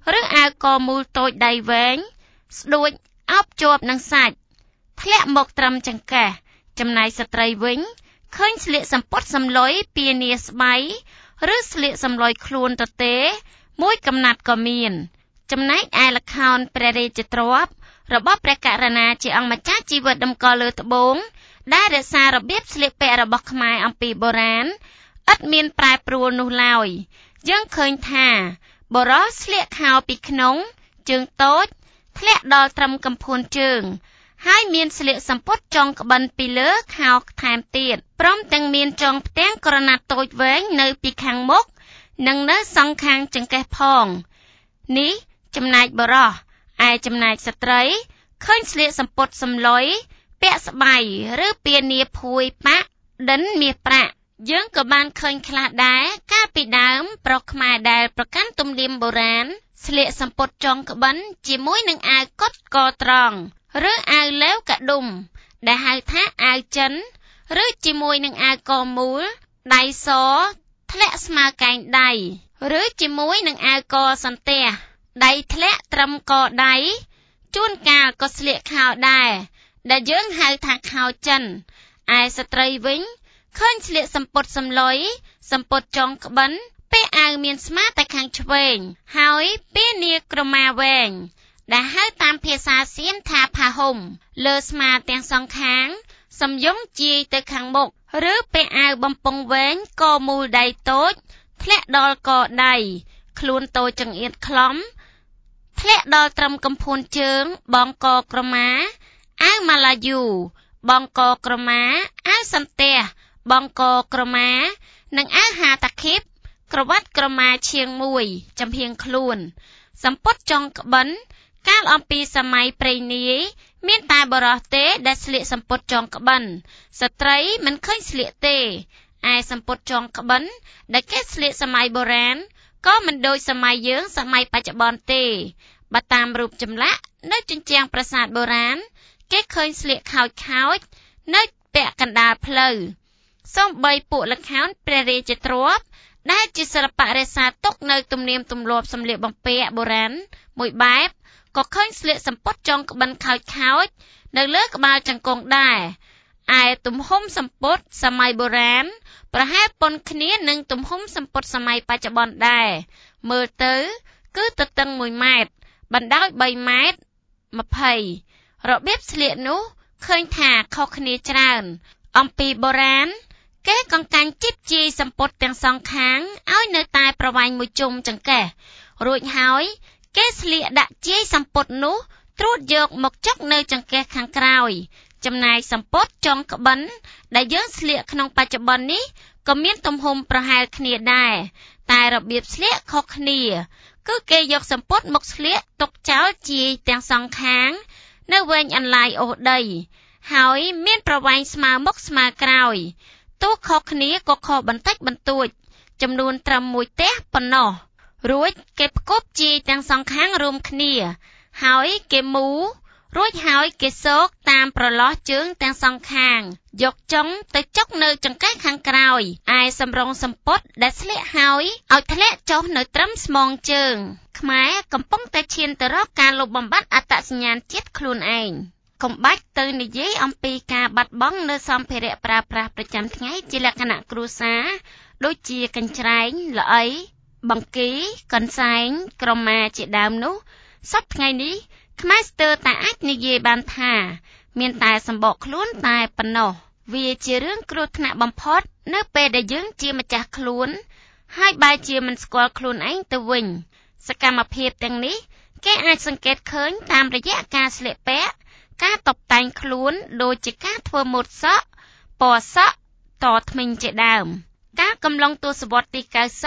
ឬអាវកមូលតូចដៃវែងស្ដួចអោបជាប់នឹងសាច់ធ្លាក់មកត្រឹមចង្កេះចំណែកស្ត្រីវិញឃើញស្លៀកសំពត់សំឡុយពានាស្បៃឬស្លៀកសំឡុយខ្លួនទទេមួយកំណាត់ក៏មានចំណែកឯល្ខោនព្រះរាជទ្រព្យរបស់ព្រះករុណាជាអង្គម្ចាស់ជីវិតតម្កល់លើត្បូងដែលរក្សារបៀបស្លៀកពាក់របស់ខ្មែរអំពីបុរាណឥតមានប្រែប្រួលនោះឡើយយើងឃើញថាបុរសស្លៀកខោពីក្នុងជើងតូចធ្លាក់ដល់ត្រឹមកំភួនជើងហើយមានស្លៀកសំពត់ចងក្បិនពីលើខោថែមទៀតព្រមទាំងមានចងផ្ទាំងក្រណាត់តូចវែងនៅពីខាងមុខនិងនៅសងខាងចង្កេះផងនេះចំណែកបុរសឯចំណែកស្ត្រីឃើញស្លៀកសំពត់សំឡុយពាក់ស្បៃឬពានាភួយប៉ាក់ដិនមាសប្រាក់យើងក៏បានឃើញខ្លះដែរកាលពីដើមប្រុសខ្មែរដែលប្រកាន់ទំនៀមបុរាណស្លៀកសំពត់ចងក្បិនជាមួយនឹងអាវកុដកត្រង់ឬអាវឡេវកដុំដែលហៅថាអាវចិនឬជាមួយនឹងអាវកមូលដៃសធ្លាក់ស្មើកែងដៃឬជាមួយនឹងអាវកសន្ទះដៃធ្លាក់ត្រឹមកដៃជួនកាលក៏ស្លៀកខោដែរដែលយើងហៅថាខោចិនឯស្ត្រីវិញឃើញស្លៀកសំពត់សំឡុយសំពត់ចងក្បិនពេលអាវមានស្មាតែខាងឆ្វេងហើយពានាក្រមាវែងដែលហៅតាមភាសាសៀមថាផាហ៊ុំលើស្មាទាំងសងខាងសំយងជាយទៅខាងមុខឬពាក់អាវបំពង់វែងកមូលដៃតូចធ្លាក់ដល់កដៃខ្លួនតូចចង្អៀតខ្លំធ្លាក់ដល់ត្រឹមកំភួនជើងបងកក្រមាអាវម៉ាឡាយូបងកក្រមាអាវសន្ទះបងកក្រមានិងអាវហាតាខិបក្រវ៉ាត់ក្រមាឈៀងមួយចំហៀងខ្លួនសំពត់ចុងក្បិនកាលអំពីសម័យព្រេងនាយមានតែបុរសទេដែលស្លៀកសំពត់ចងក្បិនស្ត្រីមិនឃើញស្លៀកទេឯសំពត់ចងក្បិនដែលគេស្លៀកសម័យបុរាណក៏មិនដូចសម័យយើងសម័យបច្ចុប្បន្នទេបើតាមរូបចម្លាក់នៅជញ្ជាំងប្រាសាទបុរាណគេឃើញស្លៀកខោចនៅពាក់កណ្ដាលផ្លូវសូម្បីពួកល្ខោនព្រះរាជទ្រព្យដែលជាសិល្បៈរក្សាទុកនៅទំនៀមទម្លាប់សម្លៀកបំពាក់បុរាណមួយបែបក៏ឃើញស្លៀកសំពត់ចងក្បិនខោចនៅលើក្បាលចង្កងដែរឯទំហំសំពត់សម័យបុរាណប្រហែលប៉ុនគ្នានឹងទំហំសំពត់សម័យបច្ចុប្បន្នដែរមើលទៅគឺទទឹង1ម៉ែត្របណ្ដោយ3ម៉ែត្រ20របៀបស្លៀកនោះឃើញថាខុសគ្នាច្រើនអំពីបុរាណគេកង្កាញ់ជីបជាយសំពត់ទាំងសងខាងឲ្យនៅតែប្រវែងមួយជុំចង្កេះរួចហើយគេស្លៀកដាក់ជាយសំពត់នោះត្រួតយកមកចុកនៅចង្កេះខាងក្រោយចំណែកសំពត់ចងក្បិនដែលយើងស្លៀកក្នុងបច្ចុប្បន្ននេះក៏មានទំហំប្រហែលគ្នាដែរតែរបៀបស្លៀកខុសគ្នាគឺគេយកសំពត់មកស្លៀកទុកចោលជាយទាំងសងខាងនៅវែងអន្លាយអូសដីហើយមានប្រវែងស្មើមុខស្មើក្រោយទោះខុសគ្នាក៏ខុសបន្តិចបន្តួចចំនួនត្រឹមមួយទះប៉ុណ្ណោះរួចគេផ្គប់ជាយទាំងសងខាងរួមគ្នាហើយគេមូររួចហើយគេសោកតាមប្រឡោះជើងទាំងសងខាងយកចុងទៅចុកនៅចង្កេះខាងក្រោយឯសម្រងសំពត់ដែលស្លៀកហើយឲ្យធ្លាក់ចុះនៅត្រឹមស្មងជើងខ្មែរកំពុងតែឈានទៅរកការលុបបំបាត់អត្តសញ្ញាណជាតិខ្លួនឯងកុំបាច់ទៅនិយាយអំពីការបាត់បង់នៅសម្ភារៈប្រើប្រាស់ប្រចាំថ្ងៃជាលក្ខណៈគ្រួសារដូចជាកញ្ច្រែងល្អីបង្គីកន្សែងក្រមាជាដើមនោះសប្តាហ៍ថ្ងៃនេះខ្មែរស្ទើរតែអាចនិយាយបានថាមានតែសម្បកខ្លួនតែប៉ុណ្ណោះវាជារឿងគ្រោះថ្នាក់បំផុតនៅពេលដែលយើងជាម្ចាស់ខ្លួនហើយបែរជាមិនស្គាល់ខ្លួនឯងទៅវិញសកម្មភាពទាំងនេះគេអាចសង្កេតឃើញតាមរយៈការស្លៀកពាក់ការតុបតែងខ្លួនដូចជាការធ្វើម៉ូដសក់ពណ៌សក់តធ្មេញជាដើមកាលកំឡុងទសវត្សរ៍ទី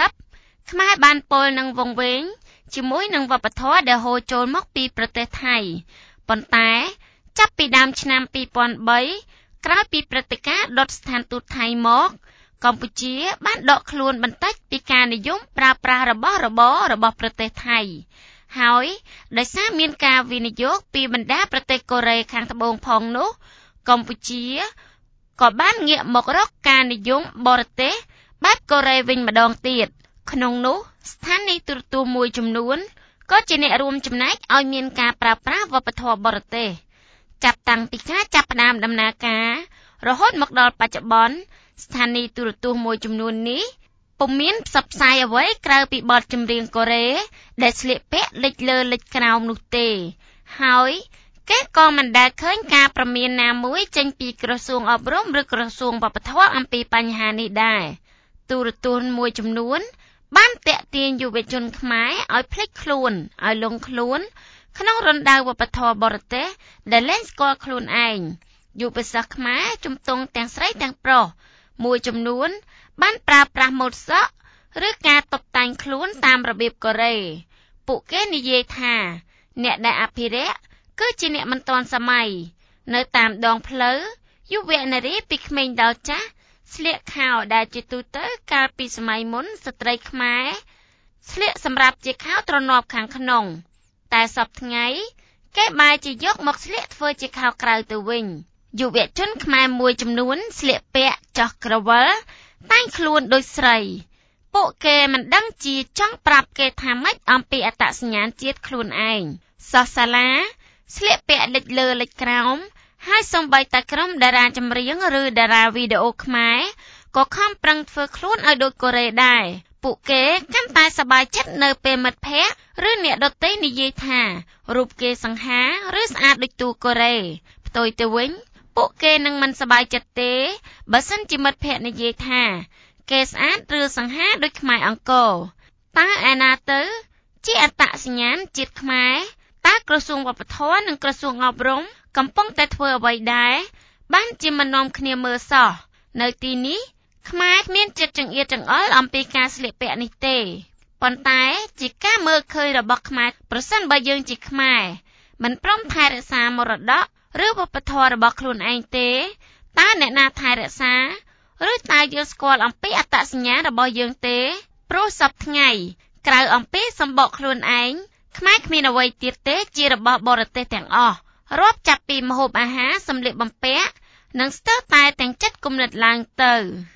90ខ្មែរបានពោលនឹងវង្វេងជាមួយនឹងវប្បធម៌ដែលហូរចូលមកពីប្រទេសថៃប៉ុន្តែចាប់ពីដើមឆ្នាំ2003ក្រោយពីព្រឹត្តិការណ៍ដុតស្ថានទូតថៃមកកម្ពុជាបានដកខ្លួនបន្តិចពីការនិយមប្រើប្រាស់របស់របររបស់ប្រទេសថៃហើយដោយសារមានការវិនិយោគពីបណ្ដាប្រទេសកូរ៉េខាងត្បូងផងនោះកម្ពុជាក៏បានងាកមករកការនិយមបរទេសបែបកូរ៉េវិញម្ដងទៀតក្នុងនោះស្ថានីយទូរទស្សន៍មួយចំនួនក៏ជាអ្នករួមចំណែកឲ្យមានការប្រើប្រាស់វប្បធម៌បរទេសចាប់តាំងពីការចាប់ផ្ដើមដំណើរការរហូតមកដល់បច្ចុប្បន្នស្ថានីយទូរទស្សន៍មួយចំនួននេះពុំមានផ្សព្វផ្សាយអ្វីក្រៅពីបទចម្រៀងកូរ៉េដែលស្លៀកពាក់លិចលើលិចក្រោមនោះទេហើយគេក៏មិនដែលឃើញការប្រមានណាមួយចេញពីក្រសួងអប់រំឬក្រសួងវប្បធម៌អំពីបញ្ហានេះដែរទូរទស្សន៍មួយចំនួនបានទាក់ទាញយុវជនខ្មែរឲ្យភ្លេចខ្លួនឲ្យលងខ្លួនក្នុងរណ្ដៅវប្បធម៌បរទេសដែលលែងស្គាល់ខ្លួនឯងយុវសាស្ត្រខ្មែរជំទង់ទាំងស្រីទាំងប្រុសមួយចំនួនបានប្រើប្រាស់ម៉ូដសក់ឬការតុបតែងខ្លួនតាមរបៀបកូរ៉េពួកគេនិយាយថាអ្នកដែលអភិរក្សគឺជាអ្នកមិនទាន់សម័យនៅតាមដងផ្លូវយុវនារីពីក្មេងដល់ចាស់ស្លៀកខោដែលជាទូទៅកាលពីសម័យមុនស្ត្រីខ្មែរស្លៀកសម្រាប់ជាខោទ្រនាប់ខាងក្នុងតែសពថ្ងៃគេបែរជាយកមកស្លៀកធ្វើជាខោក្រៅទៅវិញយុវជនខ្មែរមួយចំនួនស្លៀកពាក់ចោះក្រវិលតែងខ្លួនដូចស្រីពួកគេមិនដឹងជាចង់ប្រាប់គេថាម៉េចអំពីអត្តសញ្ញាណជាតិខ្លួនឯងសិស្សសាលាស្លៀកពាក់លិចលើលិចក្រោមហើយសូម្បីតែក្រុមតារាចម្រៀងឬតារាវីដេអូខ្មែរក៏ខំប្រឹងធ្វើខ្លួនឲ្យដូចកូរ៉េដែរពួកគេកាន់តែសប្បាយចិត្តនៅពេលមិត្តភ័ក្តិឬអ្នកដទៃនិយាយថារូបគេសង្ហាឬស្អាតដូចតួកូរ៉េផ្ទុយទៅវិញពួកគេនឹងមិនសប្បាយចិត្តទេបើសិនជាមិត្តភ័ក្តិនិយាយថាគេស្អាតឬសង្ហាដូចខ្មែរអង្គរតើឯណាទៅជាអត្តសញ្ញាណជាតិខ្មែរតើក្រសួងវប្បធម៌និងក្រសួងអប់រំកំពុងតែធ្វើអ្វីដែរបានជាមិននាំគ្នាមើលសោះនៅទីនេះខ្មែរគ្មានចិត្តចង្អៀតចង្អល់អំពីការស្លៀកពាក់នេះទេប៉ុន្តែជាការមើលឃើញរបស់ខ្មែរប្រសិនបើយើងជាខ្មែរមិនព្រមថែរក្សាមរតកឬវប្បធម៌របស់ខ្លួនឯងទេតើអ្នកណាថែរក្សាឬតើយើងស្គាល់អំពីអត្តសញ្ញាណរបស់យើងទេព្រោះសពថ្ងៃក្រៅអំពីសម្បកខ្លួនឯងខ្មែរគ្មានអ្វីទៀតទេជារបស់បរទេសទាំងអស់រាប់ចាប់ពីម្ហូបអាហារសម្លៀកបំពាក់និងស្ទើរតែទាំងចិត្តគំនិតឡើងទៅ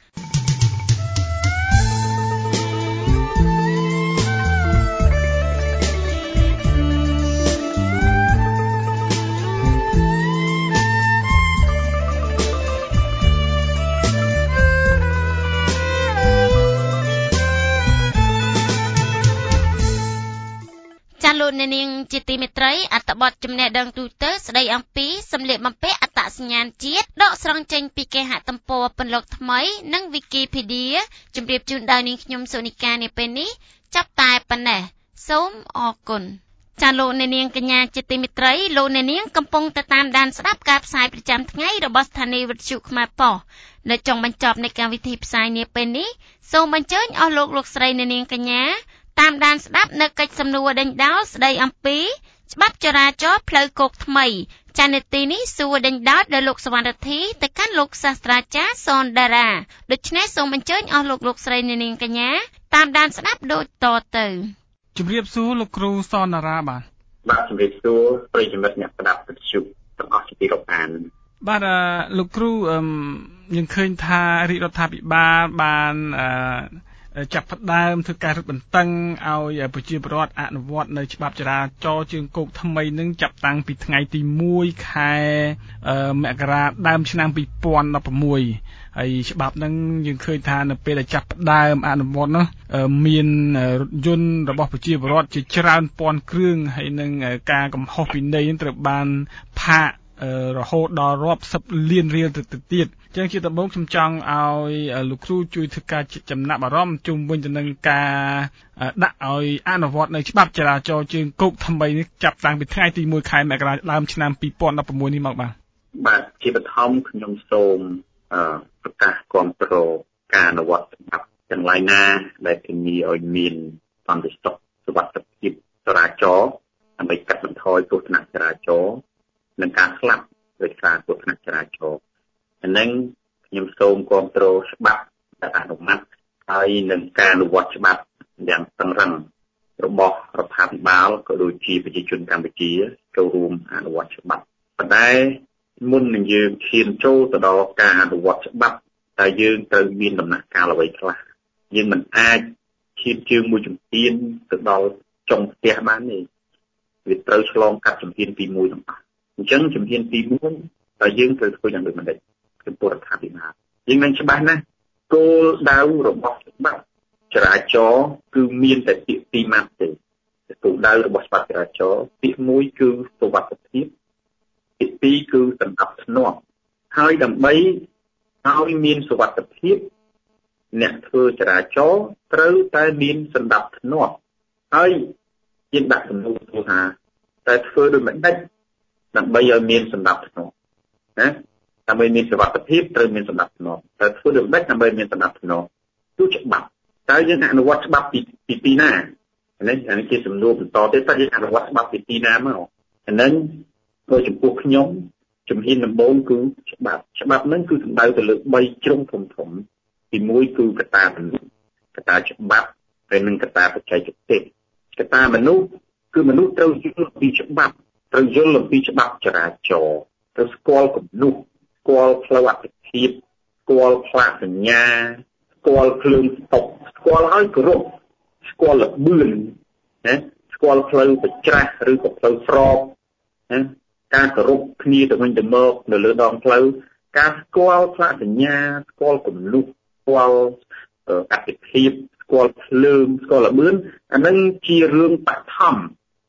លោកអ្នកនាងជាទីមេត្រីអត្ថបទចំណេះដឹងទូទៅស្ដីអំពីសម្លៀកបំពាក់អត្តសញ្ញាណជាតិដកស្រង់ចេញពីគេហទំព័រពន្លកថ្មីនិង Wikipedia ជម្រាបជូនដល់នាងខ្ញុំសូនីកានាពេលនេះចាប់តែប៉ុណ្ណេះសូមអរគុណចាលោកអ្នកនាងកញ្ញាជាទីមេត្រីលោកអ្នកនាងកំពុងតែតាមដានស្ដាប់ការផ្សាយប្រចាំថ្ងៃរបស់ស្ថានីយ៍វិទ្យុខ្មែរប៉ុស្តិ៍នៅចុងបញ្ចប់នៃកម្មវិធីផ្សាយនាពេលនេះសូមអញ្ជើញអស់លោកស្រីអ្នកនាងកញ្ញាតាមដានស្ដាប់នៅកិច្ចសំណួរដេញដោលស្ដីអំពីច្បាប់ចរាចរណ៍ផ្លូវគោកថ្មីចានេតិនេះសួរដេញដោលដល់លោកសវណ្ណរិទ្ធីទៅកាន់លោកសាស្ត្រាចារ្យសនដារ៉ាដូច្នេះសូមអញ្ជើញអស់លោកស្រីអ្នកនាងកញ្ញាតាមដានស្ដាប់ដូចតទៅ
ជម្រាបសួរលោកគ្រូសនដារ៉ា
បាទជម្រាបសួរប្រិយមិត្តអ្នកស្ដាប់វិទ្យុទាំងអស់ជាទីរាប់អាន
បាទលោកគ្រូយើងឃើញថារាជរដ្ឋាភិបាលបានចាប់ផ្ដើមធ្វើការរឹតបន្តឹងឲ្យប្រជាពលរដ្ឋអនុវត្តនៅច្បាប់ចរាចរណ៍ជើងគោកថ្មីនឹងចាប់តាំងពីថ្ងៃទី1ខែមករាដើមឆ្នាំ2016ហើយច្បាប់ហ្នឹងយើងឃើញថានៅពេលដែលចាប់ផ្ដើមអនុវត្តនោះមានរថយន្តរបស់ប្រជាពលរដ្ឋជាច្រើនពាន់គ្រឿងហើយនឹងការកំហុសវិន័យត្រូវបានផាករហូតដល់រាប់សិបលានរៀលទៅទៀតអញ្ចឹងជាដំបូងខ្ញុំចង់ឲ្យលោកគ្រូជួយធ្វើការចំណាប់អារម្មណ៍ជុំវិញទៅនឹងការដាក់ឲ្យអនុវត្តនៅច្បាប់ចរាចរណ៍ជើងគោកថ្មីនេះចាប់តាំងពីថ្ងៃទី1ខែមករាដើមឆ្នាំ2016នេះមក
បាទជាបឋមខ្ញុំសូមប្រកាសគាំទ្រការអនុវត្តច្បាប់ទាំងឡាយណាដែលធានាឲ្យមានសន្តិសុខសុវត្ថិភាពចរាចរណ៍ដើម្បីកាត់បន្ថយគ្រោះថ្នាក់ចរាចរណ៍និងការស្លាប់ដោយសារគ្រោះថ្នាក់ចរាចរណ៍ហ្នឹងខ្ញុំសូមគាំទ្រច្បាប់ដែលអនុម័តហើយនឹងការអនុវត្តច្បាប់យ៉ាងតឹងរ៉ឹងរបស់រដ្ឋាភិបាលក៏ដូចជាប្រជាជនកម្ពុជាចូលរួមអនុវត្តច្បាប់ប៉ុន្តែមុននឹងយើងឈានចូលទៅដល់ការអនុវត្តច្បាប់តែយើងត្រូវមានដំណាក់កាលអ្វីខ្លះយើងមិនអាចឈានជើងមួយជំហានទៅដល់ចុងផ្ទះបានទេវាត្រូវឆ្លងកាត់ជំហានទី1ទាំងអស់អញ្ចឹងជំហានទី1តែយើងត្រូវធ្វើយ៉ាងដូចម្តេចចំពោះរដ្ឋាភិបាលយើងនឹងច្បាស់ណាស់គោលដៅរបស់ច្បាប់ចរាចរណ៍គឺមានតែពាក្យពីរម៉ាត់ទេគោលដៅរបស់ច្បាប់ចរាចរណ៍ពាក្យ1គឺសុវត្ថិភាពពាក្យ2គឺសណ្ដាប់ធ្នាប់ហើយដើម្បីឲ្យមានសុវត្ថិភាពអ្នកធ្វើចរាចរណ៍ត្រូវតែមានសណ្ដាប់ធ្នាប់ហើយយើងដាក់សំណួរថាតែធ្វើដោយមិនដេចដើម្បីឲ្យមានសណ្ដាប់ធ្នាប់ណាដើម្បីមានសុវត្ថិភាពត្រូវមានសណ្ដាប់ធ្នាប់តែធ្វើដោយមិនដេចដើម្បីមានសណ្ដាប់ធ្នាប់គឺច្បាប់តើយើងអនុវត្តច្បាប់ពីណានេះអានេះជាសំណួរបន្តទៀតតើយើងអនុវត្តច្បាប់ពីណាមកអានឹងដោយចំពោះខ្ញុំជំហានដំបូងគឺច្បាប់ហ្នឹងគឺសំដៅទៅលើ3ជ្រុងធំទី1គឺកត្តាមនុស្សកត្តាច្បាប់ហើយនិងកត្តាបច្ចេកទេសកត្តាមនុស្សគឺមនុស្សត្រូវយល់ពីច្បាប់ត្រូវយល់ពីច្បាប់ចរាចរណ៍ត្រូវស្គាល់គំនូសស្គាល់ផ្លូវអាទិភាពស្គាល់ផ្លាកសញ្ញាស្គាល់ភ្លើងស្តុបស្គាល់ឲ្យគោរពស្គាល់ល្បឿនណាស្គាល់ផ្លូវប្រច្រាស់ឬក៏ផ្លូវស្របណាការគោរពគ្នាទៅវិញទៅមកនៅលើដងផ្លូវការស្គាល់ផ្លាកសញ្ញាស្គាល់គំនូសស្គាល់អាទិភាពស្គាល់ភ្លើងស្គាល់ល្បឿនអានឹងជារឿងបឋម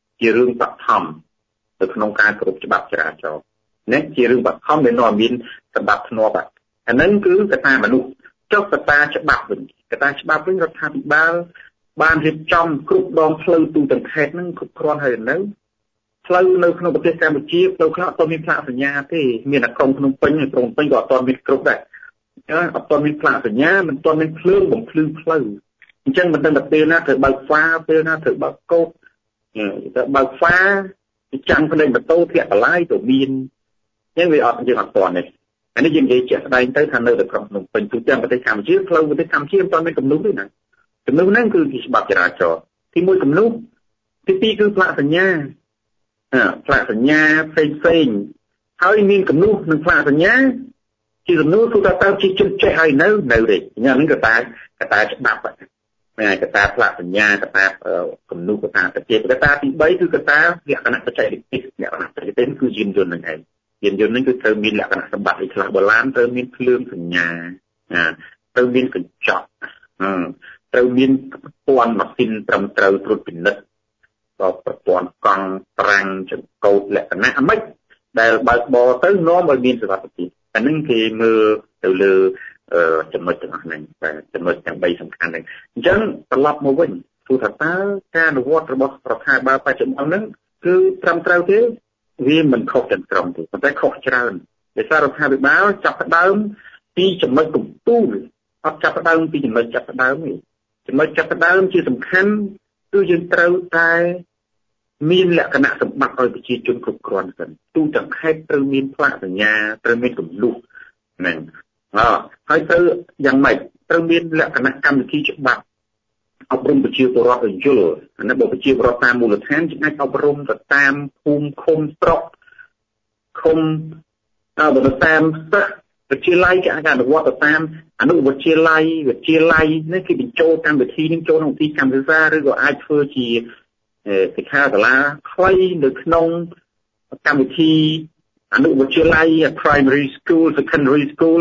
នៅក្នុងការគោរពច្បាប់ចរាចរណ៍ណាជារឿងបឋមដែលនាំមានសម្បត្តិធ្នាប់អានឹងគឺកត្តាមនុស្សចុះកត្តាច្បាប់វិញរដ្ឋាភិបាលបានរៀបចំគ្រប់ដងផ្លូវទូទាំងខេត្តហ្នឹងគ្រប់គ្រាន់ហើយនៅផ្លូវនៅក្នុងប្រទេសកម្ពុជាផ្លូវខ្លះអត់មានផ្លាកសញ្ញាទេមានតែក្រុងភ្នំពេញក៏អត់មានគ្រប់ដែរអត់មានផ្លាកសញ្ញាមិនទាន់មានភ្លើងបំភ្លឺផ្លូវអញ្ចឹងមិនដឹងតែពេលណាត្រូវបើកហ្វាពេលណាត្រូវបើកកោតទៅបើកហ្វាចាំងភ្នែកម៉ូតូធាក់បន្លាយទៅមានអញ្ចឹងវាអត់យើងអត់ទាន់ទេអានេះយើងនិយាយជាក់ស្ដែងទៅថានៅតែក្រុងភ្នំពេញទូទាំងប្រទេសកម្ពុជាផ្លូវប្រទេសកម្ពុជាមិនទាន់មានគំនូសទេណាគំនូសហ្នឹងគឺជាច្បាប់ចរាចរណ៍ទី1គំនូសទី2គឺផ្លាកសញ្ញាផ្លាកសញ្ញាផ្សេងហើយមានគំនូសនិងផ្លាកសញ្ញាជាសំណួរគឺថាតើជាជនចេះហើយនៅទេញ៉ាំហ្នឹងកត្តាច្បាប់ហ្នឹងហើយកត្តាផ្លាកសញ្ញាកត្តាគំនូសកត្តាបច្ចេកទេសកត្តាទី3គឺកត្តាលក្ខណៈបច្ចេកទេសគឺយានយន្តហ្នឹងឯងយានយន្តហ្នឹងគឺត្រូវមានលក្ខណៈសម្បត្តិខ្លះបុរាណត្រូវមានភ្លើងសញ្ញាត្រូវមានកញ្ចក់ត្រូវមានប្រព័ន្ធម៉ាស៊ីនត្រឹមត្រូវត្រួតពិនិត្យក៏ប្រព័ន្ធកង់ប្រាំងចង្កូតលក្ខណៈអ្មិចដែលបើកបរទៅនាំឲ្យមានសុវត្ថិភាពអានឹងគេមើលទៅលើចំណុចទាំងអស់ហ្នឹងបាទចំណុចទាំង3សំខាន់ហ្នឹងអញ្ចឹងត្រឡប់មកវិញទោះថាតើការអនុវត្តរបស់រដ្ឋាភិបាលបច្ចុប្បន្នហ្នឹងគឺត្រឹមត្រូវទេវាមិនខុសទាំងស្រុងទេប៉ុន្តែខុសច្រើនដោយសាររដ្ឋាភិបាលចាប់ផ្ដើមពីចំណុចកំពូលអត់ចាប់ផ្ដើមពីចំណុចចាប់ផ្ដើមទេចំណុចចាប់ផ្ដើមជាសំខាន់គឺយើងត្រូវតែមានលក្ខណៈសម្បត្តិឲ្យប្រជាជនគ្រប់គ្រាន់សិនទូទាំងខេត្តត្រូវមានផ្លាកសញ្ញាត្រូវមានគំនូសហ្នឹងហើយត្រូវយ៉ាងម៉េចត្រូវមានលក្ខណៈកម្មវិធីច្បាប់អប់រំប្រជាពលរដ្ឋឲ្យយល់អានេះបើប្រជាពលរដ្ឋតាមមូលដ្ឋានជាអាចអប់រំទៅតាមភូមិឃុំស្រុកឃុំបើទៅតាមសិស្សវិទ្យាល័យគេអាចអនុវត្តទៅតាមអនុវិទ្យាល័យនេះគេបញ្ចូលកម្មវិធីនេះចូលក្នុងវិធីកម្មវិធីឬក៏អាចធ្វើជាសិក្ខាសាលាខ្លីនៅក្នុងកម្មវិធីអនុវិទ្យាល័យ primary school secondary school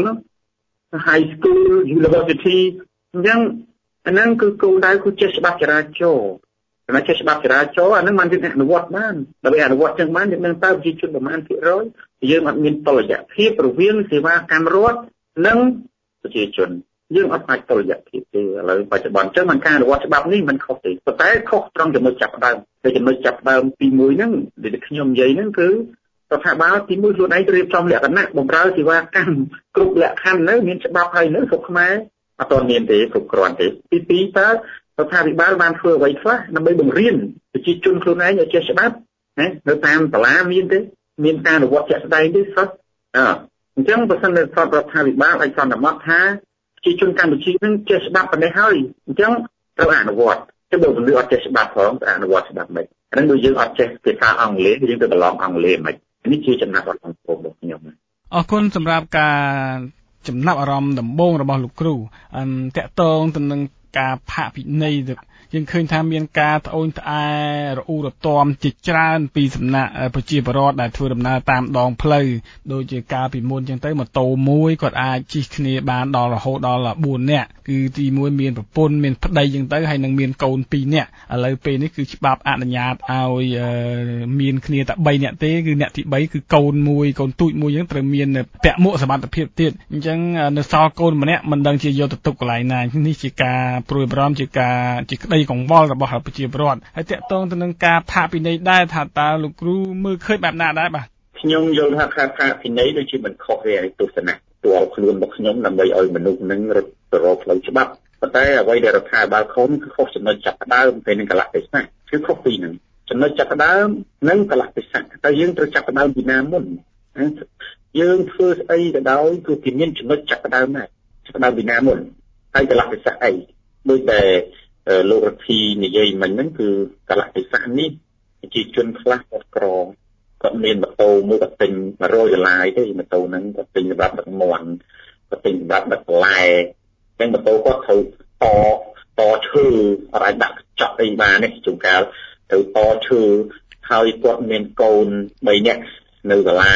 high school university អញ្ចឹងអាហ្នឹងគឺគោលដៅគឺចេះច្បាប់ចរាចរណ៍តែចេះច្បាប់ចរាចរណ៍អាហ្នឹងมันយើងអនុវត្តបានដើម្បីអនុវត្តចឹងបានយើងនឹងតើប្រជាជនប្រមាណភាគរយយើងអត់មានតុល្យភាពរវាងសេវាកម្មរដ្ឋនិងប្រជាជនយើងអត់អាចតុល្យភាពទេឥឡូវបច្ចុប្បន្នចឹងมันការអនុវត្តច្បាប់នេះมันខុសទេប៉ុន្តែខុសត្រង់ចំណុចចាប់ផ្ដើមតែចំណុចចាប់ផ្ដើមទី1ហ្នឹងដែលខ្ញុំនិយាយហ្នឹងគឺរដ្ឋាភិបាលទី1ខ្លួនឯងរៀបចំលក្ខណៈបម្រើសេវាកម្មគ្រប់លក្ខខណ្ឌនៅមានច្បាប់ហើយនៅស្រុកខ្មែរអត់ទាន់មានទេគ្រប់គ្រាន់ទេទី2តើរដ្ឋាភិបាលបានធ្វើអ្វីខ្លះដើម្បីបង្រៀនប្រជាជនខ្លួនឯងឲ្យចេះច្បាប់ណានៅតាមសាលាមានទេមានការអនុវត្តជាក់ស្ដែងទេសិស្សអញ្ចឹងបើសិនជារដ្ឋាភិបាលឲ្យសន្មតថាប្រជាជនកម្ពុជានឹងចេះច្បាប់ប៉ុណ្ណេះហើយអញ្ចឹងត្រូវអនុវត្តតែបើមនុស្សអត់ចេះច្បាប់ផងទៅអនុវត្តច្បាប់មិនអានឹងដូចយើងអត់ចេះភាសាអង់គ្លេសយើងទៅប្រឡងអង់គ្លេសមិននេះជាចំណាត់របស់ខ្ញុំ
អរគុណសម្រាប់ការចំណាប់អារម្មណ៍ដំបូងរបស់លោកគ្រូតាក់ទងទៅនឹងការផាកពិន័យយើងឃើញថាមានការត្អូញត្អែរអ៊ូរទាំជាច្រើនពីសំណាក់ប្រជាពលរដ្ឋដែលធ្វើដំណើរតាមដងផ្លូវដូចជាកាលពីមុនចឹងទៅម៉ូតូមួយគាត់អាចជិះគ្នាបានដល់រហូតដល់4នាក់គឺទី1មានប្រពន្ធមានប្តីចឹងទៅហើយនឹងមានកូន2នាក់ឥឡូវពេលនេះគឺច្បាប់អនុញ្ញាតឲ្យមានគ្នាតែ3នាក់ទេគឺអ្នកទី3គឺកូនទូចមួយចឹងត្រូវមានពាក់មួកសុវត្ថិភាពទៀតអញ្ចឹងនៅសល់កូនម្នាក់មិនដឹងជាយកទៅទុកកន្លែងណានេះជាការព្រួយបារម្ភជាក្តីកង្វល់របស់ប្រជាពលរដ្ឋហើយតាក់ទងទៅនឹងការផាកពិន័យដែរថាតើលោកគ្រូមើលឃើញបែបណាដែរបាទ
ខ្ញុំយល់ថាការផាកពិន័យដូចជាមិនខុសទេទស្សនៈផ្ទាល់ខ្លួនរបស់ខ្ញុំដើម្បីឲ្យមនុស្សនឹងរត់ទៅរកផ្លូវច្បាប់ប៉ុន្តែអ្វីដែលរដ្ឋាភិបាលខុសគឺខុសចំណុចចាប់ផ្ដើមទៅនឹងកលៈទេសៈគឺខុសពីហ្នឹងចំណុចចាប់ផ្ដើមនិងកលៈទេសៈតែយើងត្រូវចាប់ផ្ដើមពីណាមុនយើងធ្វើស្អីក៏ដោយគឺគេមានចំណុចចាប់ផ្ដើមដែរចាប់ផ្ដើមពីណាមុនហើយកលៈទេសៈអីដូចតែលោករដ្ឋានិយាយមិញហ្នឹងគឺកលៈទេសៈនេះប្រជាជនខ្លះគាត់ក្រគាត់មានម៉ូតូមួយគាត់ទិញ$100ទេម៉ូតូហ្នឹងគាត់ទិញសម្រាប់ដឹកមាន់គាត់ទិញសម្រាប់ដឹកបន្លែចឹងម៉ូតូគាត់ត្រូវតឈើអត់អាចដាក់ចប់អីបានទេជួនកាលត្រូវតឈើហើយគាត់មានកូន3នាក់នៅសាលា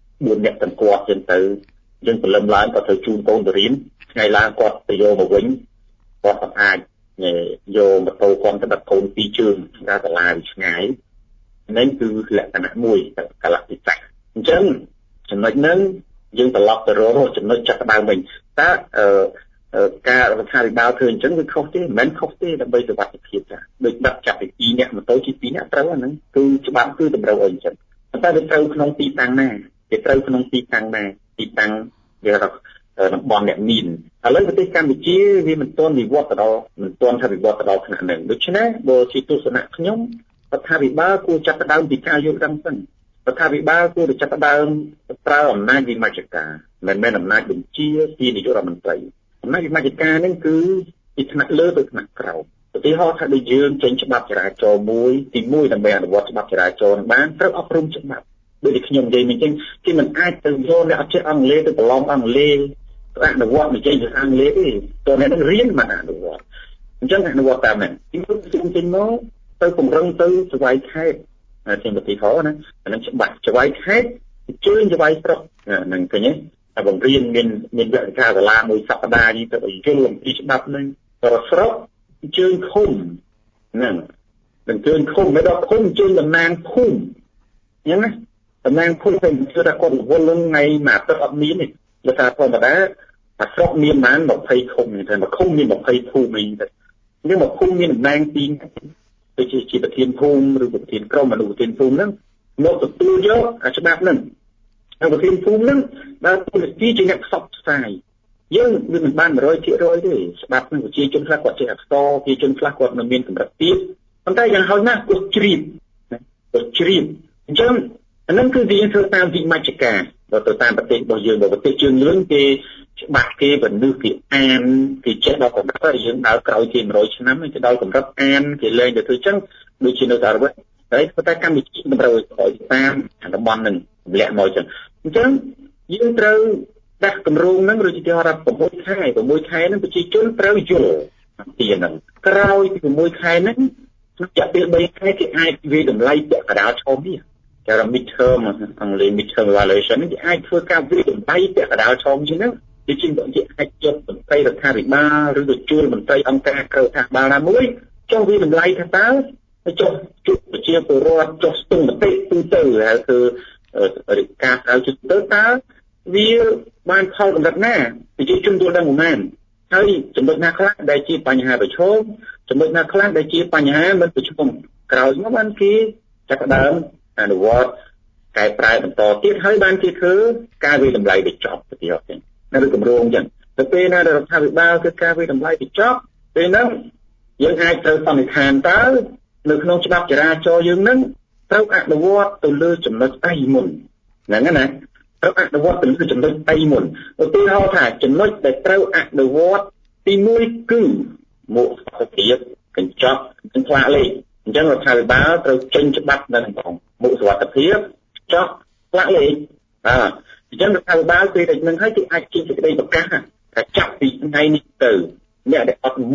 4នាក់ទាំងគាត់ចឹងទៅយើងព្រលឹមឡើងគាត់ត្រូវជូនកូនទៅរៀនថ្ងៃឡើងគាត់ទៅយកមកវិញគាត់អាចយកម៉ូតូគាត់ទៅដឹកកូន2ជើងដល់សាលាវាឆ្ងាយនេះគឺលក្ខណៈមួយកលៈទេសៈអញ្ចឹងចំណុចហ្នឹងយើងត្រឡប់ទៅរកចំណុចចាប់ផ្ដើមវិញតើការរដ្ឋាភិបាលធ្វើអញ្ចឹងវាខុសទេមិនមែនខុសទេដើម្បីសុវត្ថិភាពចាដូចដឹកចាប់ពី2នាក់ម៉ូតូជិះ2នាក់ត្រូវហ្នឹងគឺច្បាប់គឺតម្រូវឲ្យអញ្ចឹងតែវាត្រូវក្នុងទីតាំងណាវាត្រូវក្នុងទីតាំងណាទីតាំងវាតំបន់អ្នកមានឥឡូវប្រទេសកម្ពុជាវាមិនទាន់វិវត្តទៅដល់មិនទាន់ថាវិវត្តទៅដល់ថ្នាក់ហ្នឹងដូច្នេះបើជាទស្សនៈខ្ញុំរដ្ឋាភិបាលគួរចាប់ផ្ដើមពីការយល់ដឹងសិនរដ្ឋាភិបាលគួរតែចាប់ផ្ដើមប្រើអំណាចវិមជ្ឈការមិនមែនអំណាចបញ្ជាពីនាយករដ្ឋមន្ត្រីអំណាចវិមជ្ឈការហ្នឹងគឺពីថ្នាក់លើទៅថ្នាក់ក្រោមឧទាហរណ៍ថាដូចយើងចេញច្បាប់ចរាចរណ៍មួយទី1ដើម្បីអនុវត្តច្បាប់ចរាចរណ៍បានត្រូវអប់រំច្បាប់ដូចที่ខ្ញុំនិយាយមិញចឹងគេមិនអាចទៅយកអ្នកអត់ចេះអង់គ្លេសទៅប្រឡងអង់គ្លេសទៅអនុវត្តនិយាយភាសាអង់គ្លេសទេតើអ្នកនឹងរៀនមិនអនុវត្តអញ្ចឹងអនុវត្តតាមហ្នឹងទីមួយខ្ញុំចេញមកទៅពង្រឹងទៅចវាយខេត្តជាមតិហោណាអានឹងច្បាស់ចវាយខេត្តជើញចវាយស្រុកហ្នឹងឃើញទេតែបង្រៀនមានវគ្គសាលាមួយសប្តាហ៍នេះទៅឲ្យយល់អំពីច្បាប់ហ្នឹងទៅស្រុកជើញឃុំហ្នឹងនឹងជើញឃុំមិនដល់ឃុំជើញតំណាងភូមិអញ្ចឹងណាតំណាងភូមិទៅជឿថាគាត់រវល់នឹងថ្ងៃមួយទឹកអត់មានទេលោកថាធម្មតាអាស្រុកមានបាន20ឃុំតែមួយឃុំមាន20ភូមិអីទៅនេះមួយភូមិមានតំណាងទីដូចជាប្រធានភូមិឬប្រធានក្រុមអនុប្រធានភូមិហ្នឹងមកទទួលយកអាច្បាប់ហ្នឹងហើយប្រធានភូមិហ្នឹងដើរតួនាទីជាអ្នកផ្សព្វផ្សាយយើងវាមិនបាន 100% ទេច្បាប់ហ្នឹងប្រជាជនខ្លះគាត់ចេះអក្សរប្រជាជនខ្លះគាត់នៅមានកម្រិតទាបប៉ុន្តែយ៉ាងហោចណាស់គាត់ជ្រាបអញ្ចឹងអាហ្នឹងគឺយើងធ្វើតាមវិមជ្ឈការបើទៅតាមប្រទេសរបស់យើងបើប្រទេសជើងលឿនគេច្បាស់គេបណ្ឌឹងគេអានគេចេះដល់កម្រិតហើយយើងដើរក្រោយគេ100ឆ្នាំគេដល់កម្រិតអានគេលែងទៅធ្វើអញ្ចឹងដូចជានៅសហរដ្ឋហើយប៉ុន្តែកម្ពុជាតម្រូវឲ្យតាមតំបន់ហ្នឹងទម្លាក់មកអញ្ចឹងយើងត្រូវដាក់គម្រោងហ្នឹងឬជាថា6ខែហ្នឹងប្រជាជនត្រូវយល់ពីហ្នឹងក្រោយពី6ខែហ្នឹងរយៈពេល3ខែគេអាចវាតម្លៃពាក់កណ្ដាលឈប់នេះគេ midterm អង់គ្លេស midterm evaluation គេអាចធ្វើការវិតម្លៃពាក់កណ្ដាលឈប់ជាងហ្នឹងជាជាងអាចយកមន្ត្រីរដ្ឋាភិបាលឬទៅជួលមន្ត្រីអង្គការក្រៅរដ្ឋាភិបាលណាមួយចុះវិតម្លៃថាតើចុះជួបប្រជាពលរដ្ឋចុះស្ទង់មតិទូទៅហើយគឺរិកាស្រាវជ្រាវទៅតើវាបានផលកម្រិតណាប្រជាជនយល់ដឹងប៉ុន្មានហើយចំណុចណាខ្លះដែលជាបញ្ហាប្រឈមចំណុចណាខ្លះដែលជាបញ្ហាមិនប្រឈមក្រោយមកបានគេចាប់ផ្ដើមអនុវត្តកែប្រែបន្តទៀតហើយបានគេធ្វើការវិតម្លៃបញ្ចប់ទៅទៀតនៅគម្រោងអញ្ចឹងទៅពេលណារដ្ឋាភិបាលធ្វើការវិតម្លៃបញ្ចប់ពេលហ្នឹងយើងអាចត្រូវសន្និដ្ឋានតើនៅក្នុងច្បាប់ចរាចរណ៍យើងហ្នឹងត្រូវអនុវត្តទៅលើចំណុចអីមុនហ្នឹងណាត្រូវអនុវត្តទៅលើចំណុចអីមុនឧទាហរណ៍ថាចំណុចដែលត្រូវអនុវត្តទី1គឺមុខសុខភាពកញ្ចក់និងផ្លាកលេខអញ្ចឹងរដ្ឋាភិបាលត្រូវចេញច្បាប់នឹងផងមុខសុខភាពចុះផ្លាកលេខអញ្ចឹងរដ្ឋាភិបាលពេលតែនឹងឲ្យគេអាចចេញសេចក្តីប្រកាសថាចាប់ពីថ្ងៃនេះទៅអ្នកដែលអត់មួក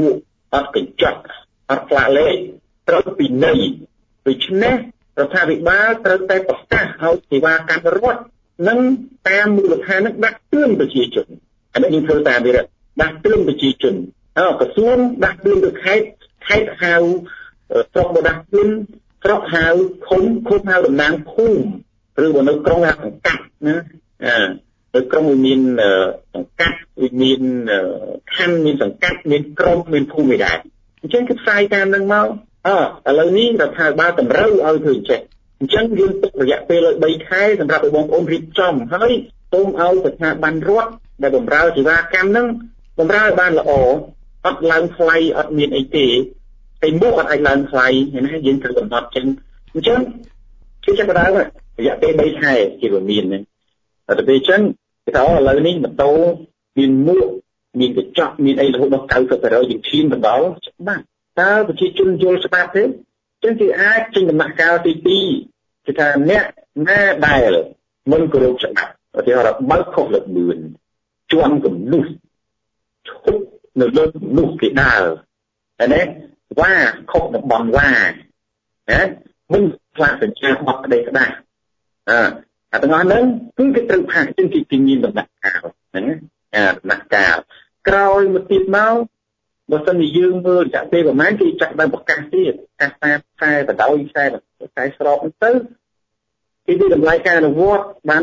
អត់កញ្ចក់អត់ផ្លាកលេខត្រូវពិន័យដូច្នេះរដ្ឋាភិបាលត្រូវតែប្រកាសឲ្យសេវាកម្មរដ្ឋនិងតាមមូលដ្ឋាននឹងដាស់តឿនប្រជាជនអានេះយើងធ្វើតាមវាដាស់តឿនប្រជាជនក្រសួងដាស់តឿនទៅខេត្តហៅស្រុកមកដាស់តឿនស្រុកហៅឃុំហៅតំណាងភូមិឬនៅក្រុងហៅសង្កាត់ណានៅក្រុងមានសង្កាត់មានខណ្ឌមានសង្កាត់មានក្រុងមានភូមិដែរអញ្ចឹងគឺផ្សាយតាមនឹងមកឥឡូវនេះរដ្ឋាភិបាលតម្រូវឲ្យធ្វើអញ្ចឹងយើងទុករយៈពេល3ខែសម្រាប់ឲ្យបងប្អូនរៀបចំហើយសូមឲ្យស្ថាប័នរដ្ឋដែលបម្រើសេវាកម្មហ្នឹងបម្រើឲ្យបានល្អអត់ឡើងថ្លៃអត់មានអីទេតែមុខអត់អាចឡើងថ្លៃណាយើងត្រូវកំណត់អញ្ចឹងគឺចាប់ផ្ដើមរយៈពេល3ខែជាវាមានហ្នឹងតែពេលអញ្ចឹងគេថាឥឡូវនេះម៉ូតូមានមួកមានកញ្ចក់មានអីរហូតដល់ 90% យើងឈានទៅដល់ច្បាស់តើប្រជាជនយល់ច្បាស់ទេចឹងគេអាចចេញដំណាក់កាលទី2គឺថាអ្នកណាដែលមិនគោរពច្បាប់ឧទាហរណ៍បើកខុសលម្អឿនជាន់គំនូសឈប់នៅលើគំនូសគេដើរហើយណាវ៉ាខុសតំបន់វ៉ាណាមិនផ្លាកសញ្ញាបត់ក្តីក្តាស់អាទាំងអស់ហ្នឹងគឺគេត្រូវផាកជាងគេមានដំណាក់កាលហ្នឹងដំណាក់កាលក្រោយមកទៀតមកបើសិនជាយើងមើលរយៈពេលប្រហែលគេចាក់ដល់ប្រកាសទៀតកាសតាមខ្សែបដោយខ្សែស្របទៅគេវាតម្លៃការអនុវត្តបាន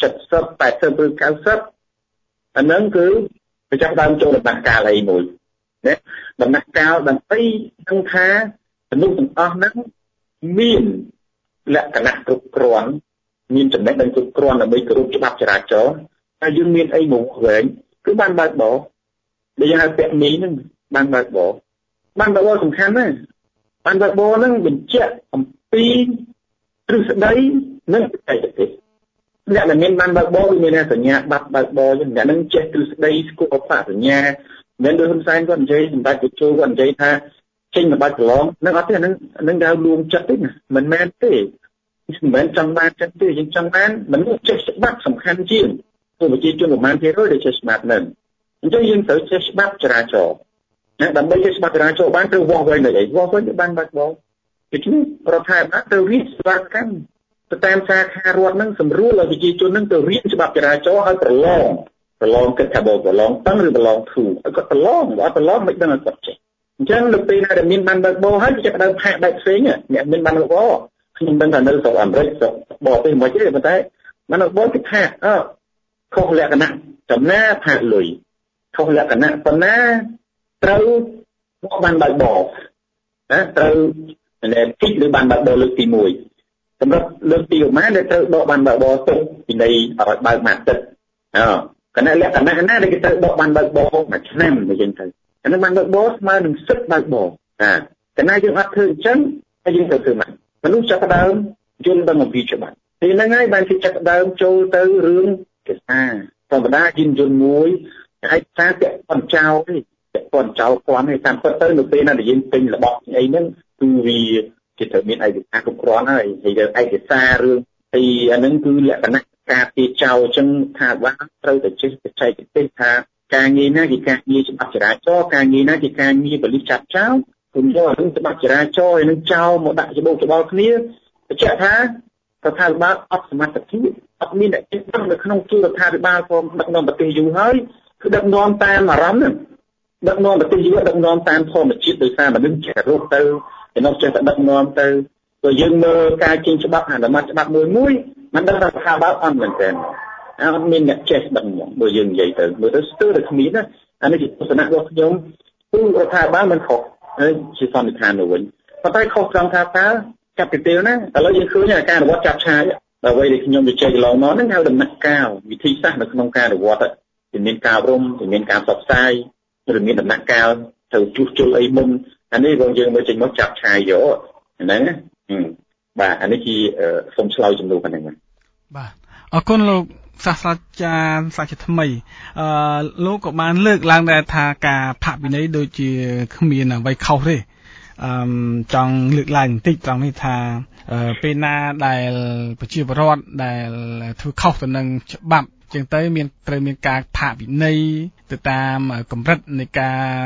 70 80ឬ90អាហ្នឹងគឺប្រចាំដើមចូលដំណាក់កាលអីមួយណាដំណាក់កាលដើម្បីដឹងថាមនុស្សទាំងអស់ហ្នឹងមានលក្ខណៈគ្រប់គ្រាន់មានចំណេះដឹងគ្រប់គ្រាន់ដើម្បីគោរពច្បាប់ចរាចរណ៍ហើយយើងមានអីមកវែងគឺបានបើកបរដែលយើងហៅពាក់មីហ្នឹងបានបើកបរសំខាន់ណាស់បានបើកបរហ្នឹងបញ្ជាក់អំពីទ្រឹស្ដីនិងបច្ចេកទេសអ្នកដែលមានបានបើកបរគឺមានសញ្ញាបត្របើកបរហ្នឹងអ្នកហ្នឹងចេះទ្រឹស្ដីស្គាល់ប្រាសញ្ញាមិនដូចហ៊ុនសែនគាត់និយាយសម្ដេចបញ្ជូលគាត់និយាយថាចេញមកបាច់ប្រឡងនឹងអត់ទេហ្នឹងដើរលួងចិត្តទេណាមិនមែនទេមិនមែនចង់បានចិត្តទេយើងចង់បានមនុស្សចេះច្បាប់សំខាន់ជាងព្រោះប្រជាជនប្រមាណ%ដែលចេះច្បាប់ហ្នឹងអញ្ចឹងយើងត្រូវចេះច្បាប់ចរាចរណ៍ណាដើម្បីចេះច្បាប់ចរាចរណ៍បានត្រូវវាស់វែងទៅអីវាស់វែងទៅបានបើកបរដូច្នេះរដ្ឋាភិបាលត្រូវរៀបសេវាកម្មទៅតាមសាខារដ្ឋហ្នឹងសម្រួលឲ្យប្រជាជនហ្នឹងទៅរៀនច្បាប់ចរាចរណ៍ឲ្យប្រឡងគិតថាបើប្រឡងតឹងឬប្រឡងធូរឲ្យគាត់ប្រឡងអត់ប្រឡងមិនដឹងឲ្យគាត់ចេះអញ្ចឹងនៅពេលណាដែលមានបានបើកបរហើយគេចាប់ដើមផាកបែបផ្សេងអ្នកមានបានបើកបរខ្ញុំដឹងថានៅស្រុកអាមេរិកស្រុកបរទេសមិនទេប៉ុន្តែបានបើកបរគេថាខុសលក្ខណៈចំណាផាកលុយខុសលក្ខណៈប៉ុណ្ណាត្រូវបានបើកបរណាត្រូវគិតឬបានបើកបរលើកទី1សម្រាប់លើកទីប្រមាណដែលត្រូវដកបានបើកបរទុកពីនៃឲ្យបើកមួយអាទិត្យគណៈលក្ខណៈណាដែលគេត្រូវដកបានបើកបរមួយឆ្នាំអញ្ចឹងទៅអានឹងបានបើកបរស្មើនឹងសិទ្ធិបើកបរគណៈយើងអត់ធ្វើអញ្ចឹងហើយយើងត្រូវធ្វើម៉េចមនុស្សចាប់ដើមយល់ដឹងអំពីច្បាប់ពីហ្នឹងហើយបានគេចាប់ដើមចូលទៅរឿងភាសាធម្មតាយានយន្តមួយហើយថាពាក់ព័ន្ធចោលទេពាក់ព័ន្ធចោលគាត់ទេតាមពិតទៅនៅពេលណាដែលយើងពេញរបស់អីហ្នឹងគឺវាគេត្រូវមានឯកសារគ្រប់គ្រាន់ហើយឯកសាររឿងពីអាហ្នឹងគឺលក្ខណៈការពារចោលអញ្ចឹងថាបានត្រូវតែចេះបច្ចេកទេសថាការងារណាជាការងារច្បាប់ចរាចរណ៍ការងារណាជាការងារបលិសចាប់ចោលគុំយករឿងច្បាប់ចរាចរណ៍ហើយនឹងចោលមកដាក់ច្បោកច្បល់គ្នាបញ្ជាក់ថារដ្ឋាភិបាលអត់សមត្ថភាពអត់មានអ្នកចេះដឹងនៅក្នុងជួររដ្ឋាភិបាលផងដឹកនាំប្រទេសយូរហើយគឺដឹកនាំតាមអារម្មណ៍ដឹកនាំប្រទេសយូរដឹកនាំតាមធម្មជាតិដោយសារមនុស្សចេះរស់ទៅចំណុចចេះតែដឹកនាំទៅព្រោះយើងមើលការចេញច្បាប់អនុម័តច្បាប់មួយមិនដឹងថារដ្ឋាភិបាលអត់មែនទេអត់មានអ្នកចេះដឹងមកបើយើងនិយាយទៅមើលទៅស្ទើរតែគ្មានណាអានេះជាទស្សនៈរបស់ខ្ញុំគឺរដ្ឋាភិបាលមិនខុសហើយជាសន្និដ្ឋានទៅវិញប៉ុន្តែខុសត្រង់ថាតើចាប់ពីពេលណាឥឡូវយើងឃើញការអនុវត្តចាប់ឆាយដល់អ្វីដែលខ្ញុំជជែកកន្លងមកហ្នឹងហៅដំណាក់កាលវិធីសាស្ត្រនៅក្នុងការអនុវត្តវាមានការអប់រំវាមានការផ្សព្វផ្សាយឬមានដំណាក់កាលត្រូវជួសជុលអីមុនអានេះបើយើងមើលចេញមកចាប់ឆាយយកហ្នឹងណាបាទអានេះជាសូមឆ្លើយជំនួសប៉ុណ្្នឹង
បាទអរគុណលោកសាស្ត្រាចារ្យសាជាថ្មីលោកក៏បានលើកឡើងដែរថាការផាកពិន័យដូចជាគ្មានអ្វីខុសទេចង់លើកឡើងបន្តិចត្រង់នេះថាពេលណាដែលប្រជាពលរដ្ឋដែលធ្វើខុសទៅនឹងច្បាប់ចឹងទៅត្រូវមានការផាកពិន័យទៅតាមកម្រិតនៃការខ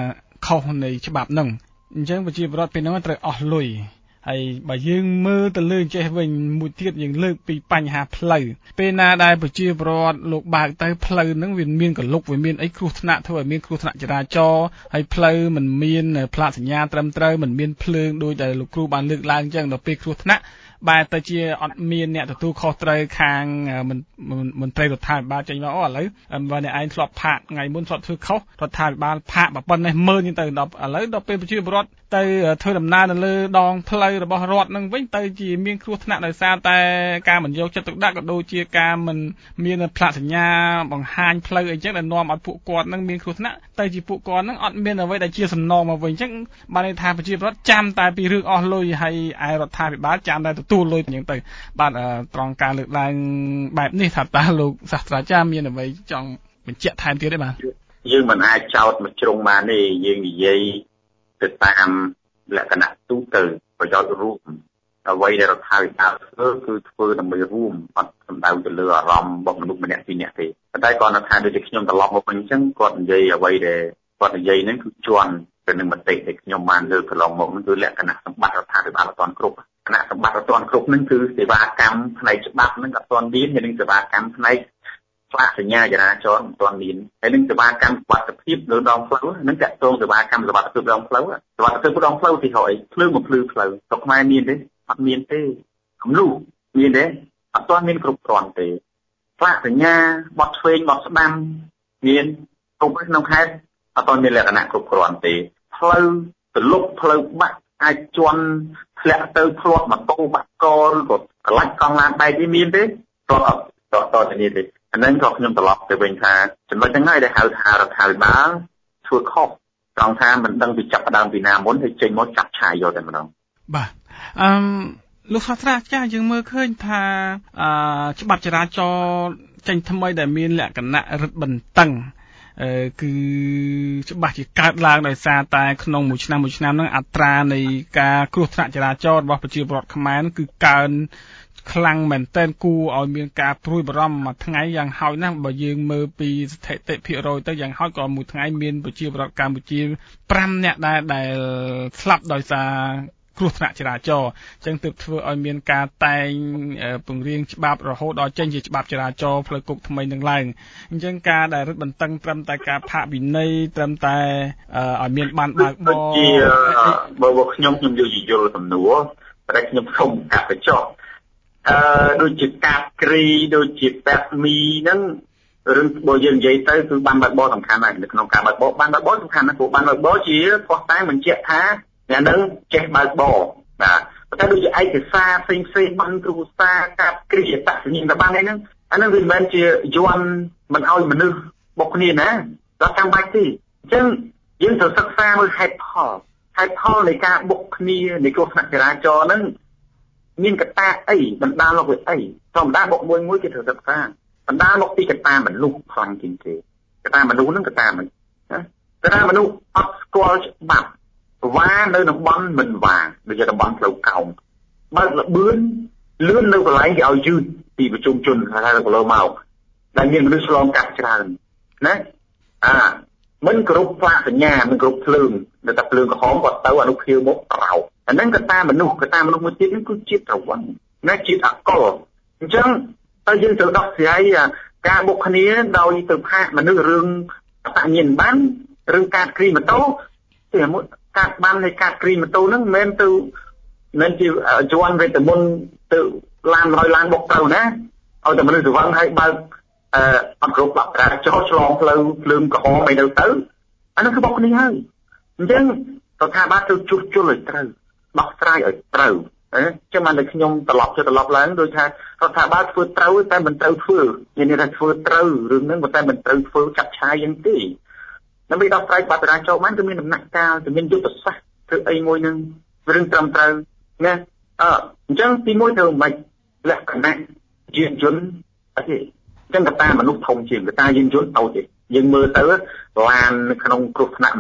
ខុសនៃច្បាប់ហ្នឹងអញ្ចឹងប្រជាពលរដ្ឋពេលហ្នឹងត្រូវអស់លុយហើយបើយើងមើលទៅលើចេះវិញមួយទៀតយើងលើកពីបញ្ហាផ្លូវពេលណាដែលប្រជាពលរដ្ឋលោកបើកទៅផ្លូវហ្នឹងវាមានកលុកវាមានអីគ្រោះថ្នាក់ធ្វើឲ្យមានគ្រោះថ្នាក់ចរាចរណ៍ហើយផ្លូវមិនមានផ្លាកសញ្ញាត្រឹមត្រូវមិនមានភ្លើងដោយដែលលោកគ្រូបានលើកឡើងអញ្ចឹងដល់ពេលគ្រោះថ្នាក់បែរទៅជាអត់មានអ្នកទទួលខុសត្រូវខាងមន្ត្រីរដ្ឋាភិបាលចេញមកឥឡូវបើអ្នកឯងធ្លាប់ផាកថ្ងៃមុនធ្លាប់ធ្វើខុសរដ្ឋាភិបាលផាកប៉ុណ្ណេះមើលទៅដល់ឥឡូវដល់ពេលប្រជាពលរដ្ឋទៅធ្វើដំណើរនៅលើដងផ្លូវរបស់រដ្ឋនឹងវិញទៅជាមានគ្រោះថ្នាក់ដោយសារតែការមិនយកចិត្តទុកដាក់ក៏ដូចជាការមិនមានផ្លាកសញ្ញាបង្ហាញផ្លូវអីចឹងដែលនាំឲ្យពួកគាត់នឹងមានគ្រោះថ្នាក់ទៅជាពួកគាត់នឹងអត់មានអ្វីដែលជាសំណងមកវិញអញ្ចឹងបានន័យថាប្រជាពលរដ្ឋចាំតែពីរឿងអស់លុយហើយឯរដ្ឋាភិបាលចាំតែទទួលលុយអញ្ចឹងទៅបាទត្រង់ការលើកឡើងបែបនេះថាតើលោកសាស្ត្រាចារ្យមានអ្វីចង់បញ្ជាក់ថែមទៀតទេបាទ
យើងមិនអាចចោទមកជ្រុងបានទេយើងនិយាយទៅតាមលក្ខណៈទូទៅប្រយោជន៍រួមអ្វីដែលរដ្ឋាភិបាលធ្វើគឺធ្វើដើម្បីរួមអត់សំដៅទៅលើអារម្មណ៍របស់មនុស្សម្នាក់ពីរនាក់ទេប៉ុន្តែគាត់ថាដូចខ្ញុំត្រឡប់មកវិញអញ្ចឹងគាត់និយាយអ្វីដែលគាត់និយាយហ្នឹងគឺជាន់ទៅនឹងមតិដែលខ្ញុំបានលើកកន្លងមកហ្នឹងគឺលក្ខណៈសម្បត្តិរដ្ឋាភិបាលអត់ទាន់គ្រប់គណៈសម្បត្តិអត់ទាន់គ្រប់ហ្នឹងគឺសេវាកម្មផ្នែកច្បាប់ហ្នឹងអត់ទាន់មានហើយនឹងសេវាកម្មផ្នែកផ្លាកសញ្ញាចរាចរណ៍មិនទាន់មានហើយនឹងសេវាកម្មសុវត្ថិភាពលើដងផ្លូវហ្នឹងតាក់ទងសេវាកម្មសុវត្ថិភាពដងផ្លូវសុវត្ថិភាពដងផ្លូវទីហើយភ្លើងបំភ្លឺផ្លូវស្រុកខ្មែរមានទេអត់មានទេគំនូមានទេអត់ទាន់មានគ្រប់គ្រាន់ទេផ្លាកសញ្ញាបត់ឆ្វេងបត់ស្ដាំមានគ្រប់ក្នុងខេត្តអត់ទាន់មានលក្ខណៈគ្រប់គ្រាន់ទេផ្លូវទលុបផ្លូវបាក់អាចជន់ធ្លាក់ទៅផ្លាត់ម៉ូតូបាក់កឬក៏កលាច់កង់ឡានបែកនេះមានទេតទៅនេះទេអាហ្នឹងក៏ខ្ញុំត្រឡប់ទៅវិញថាចំណុចហ្នឹងហើយដែលហៅថារដ្ឋាភិបាលធ្វើខុសត្រង់ថាមិនដឹងពីចាប់ដើមពីណាមុនហើយចេញមកចាប់ឆាយយកតែម្ដង
បាទលោកសាស្ត្រាចារ្យយើងមើលឃើញថាច្បាប់ចរាចរណ៍ចេញថ្មីដែលមានលក្ខណៈរឹតបន្តឹងគឺច្បាស់ជាកើតឡើងដោយសារតែក្នុងមួយឆ្នាំហ្នឹងអត្រានៃការគ្រោះថ្នាក់ចរាចរណ៍របស់ប្រជាពលរដ្ឋខ្មែរគឺកើនខ្លាំងមែនទែនគួរឲ្យមានការព្រួយបារម្ភមួយថ្ងៃយ៉ាងហោចណាស់បើយើងមើលពីស្ថិតិភាគរយទៅយ៉ាងហោចក៏មួយថ្ងៃមានប្រជាពលរដ្ឋកម្ពុជា5នាក់ដែលស្លាប់ដោយសារគ្រោះថ្នាក់ចរាចរណ៍អញ្ចឹងទើបធ្វើឲ្យមានការតែងពង្រៀងច្បាប់រហូតដល់ចេញជាច្បាប់ចរាចរណ៍ផ្លូវគោកថ្មីនឹងឡើងអញ្ចឹងការដែលរឹតបន្តឹងត្រឹមតែការផាកវិន័យត្រឹមតែឲ្យមានបានបើកបរ
ជាបើខ្ញុំយល់សំណួរតែខ្ញុំសូមកាត់បញ្ចុះដូចជាកាប់គ្រីដូចជាប៉ាក់មីហ្នឹងរឿងបើយើងនិយាយទៅគឺបានបើកបរសំខាន់ហើយនៅក្នុងការបើកបរបានបើកបរសំខាន់ណាស់ព្រោះបានបើកបរជាផុសតាងបញ្ជាក់ថាអ្នកនឹងចេះបើកបរបាទប៉ុន្តែដូចជាឯកសារផ្សេងបានគ្រូសាកាប់គ្រីអត្តសញ្ញាណប័ណ្ណហ្នឹងអាហ្នឹងវាមិនមែនជាយន់មិនឲ្យមនុស្សបុកគ្នាណាដល់ចាំបាច់ទេអញ្ចឹងយើងត្រូវសិក្សាមើលហេតុផលនៃការបុកគ្នានៃគ្រោះថ្នាក់ចរាចរណ៍ហ្នឹងមានកត្តាអីបណ្ដាលមកពីអីធម្មតាបុកមួយគេត្រូវសិក្សាបណ្ដាលមកពីកត្តាមនុស្សខ្លាំងជាងគេកត្តាមនុស្សហ្នឹងកត្តាមិនកត្តាមនុស្សអត់ស្គាល់ច្បាប់វ៉ានៅតំបន់មិនវ៉ាដូចជាតំបន់ផ្លូវកោងបើកលបឿនលឿននៅកន្លែងគេឲ្យយឺតពីប្រជុំជនថាទៅលើមកដែលមានមនុស្សឆ្លងកាត់ច្រើនណាមិនគ្រប់ផ្លាកសញ្ញាមិនគ្រប់ភ្លើងនៅតែភ្លើងក្រហមគាត់ទៅអនុខៀវមកត្រោកអាហ្នឹងកត្តាមនុស្សមួយទៀតហ្នឹងគឺជាតិប្រវត្តិណាជាតិអកុលអញ្ចឹងតើយើងត្រូវដោះស្រាយការបុកគ្នាដោយទៅផាកមនុស្សរឿងអបញ្ញាណបានរឿងកាតគ្រីម៉ូតូតែមួយកាតបាននៃកាតគ្រីម៉ូតូហ្នឹងមិនមែនជាជន់វេទមន្តទៅឡាន100ឡានបុកទៅណាឲ្យតែមនុស្សស្វឹងឲ្យបើកអត់គ្រប់បាក់ចរាចរណ៍ឆ្លងផ្លូវភ្លើងក្រហមអីទៅអានោះគឺបុកគ្នាហើយអញ្ចឹងរដ្ឋាភិបាលត្រូវជួសជុលឲ្យត្រូវដោះស្រាយឲ្យត្រូវចឹងបានតែខ្ញុំត្រឡប់ឡើងដូចថារដ្ឋាភិបាលធ្វើត្រូវតែមិនត្រូវធ្វើមានន័យថាធ្វើត្រូវរឿងហ្នឹងប៉ុន្តែមិនត្រូវធ្វើចាប់ឆាយយ៉ាងទេដើម្បីដោះស្រាយបាតុចរាចរណ៍បានគឺមានដំណាក់កាលគឺមានយុទ្ធសាស្ត្រធ្វើអីមួយនឹងរឿងត្រឹមត្រូវណាអញ្ចឹងទីមួយត្រូវមិនលក្ខណៈយានយន្តអីទេអញ្ចឹងកត្តាមនុស្សធំជាងកត្តាយានយន្តតូចទេយើងមើលទៅឡាននៅក្នុងគ្រោះថ្នាក់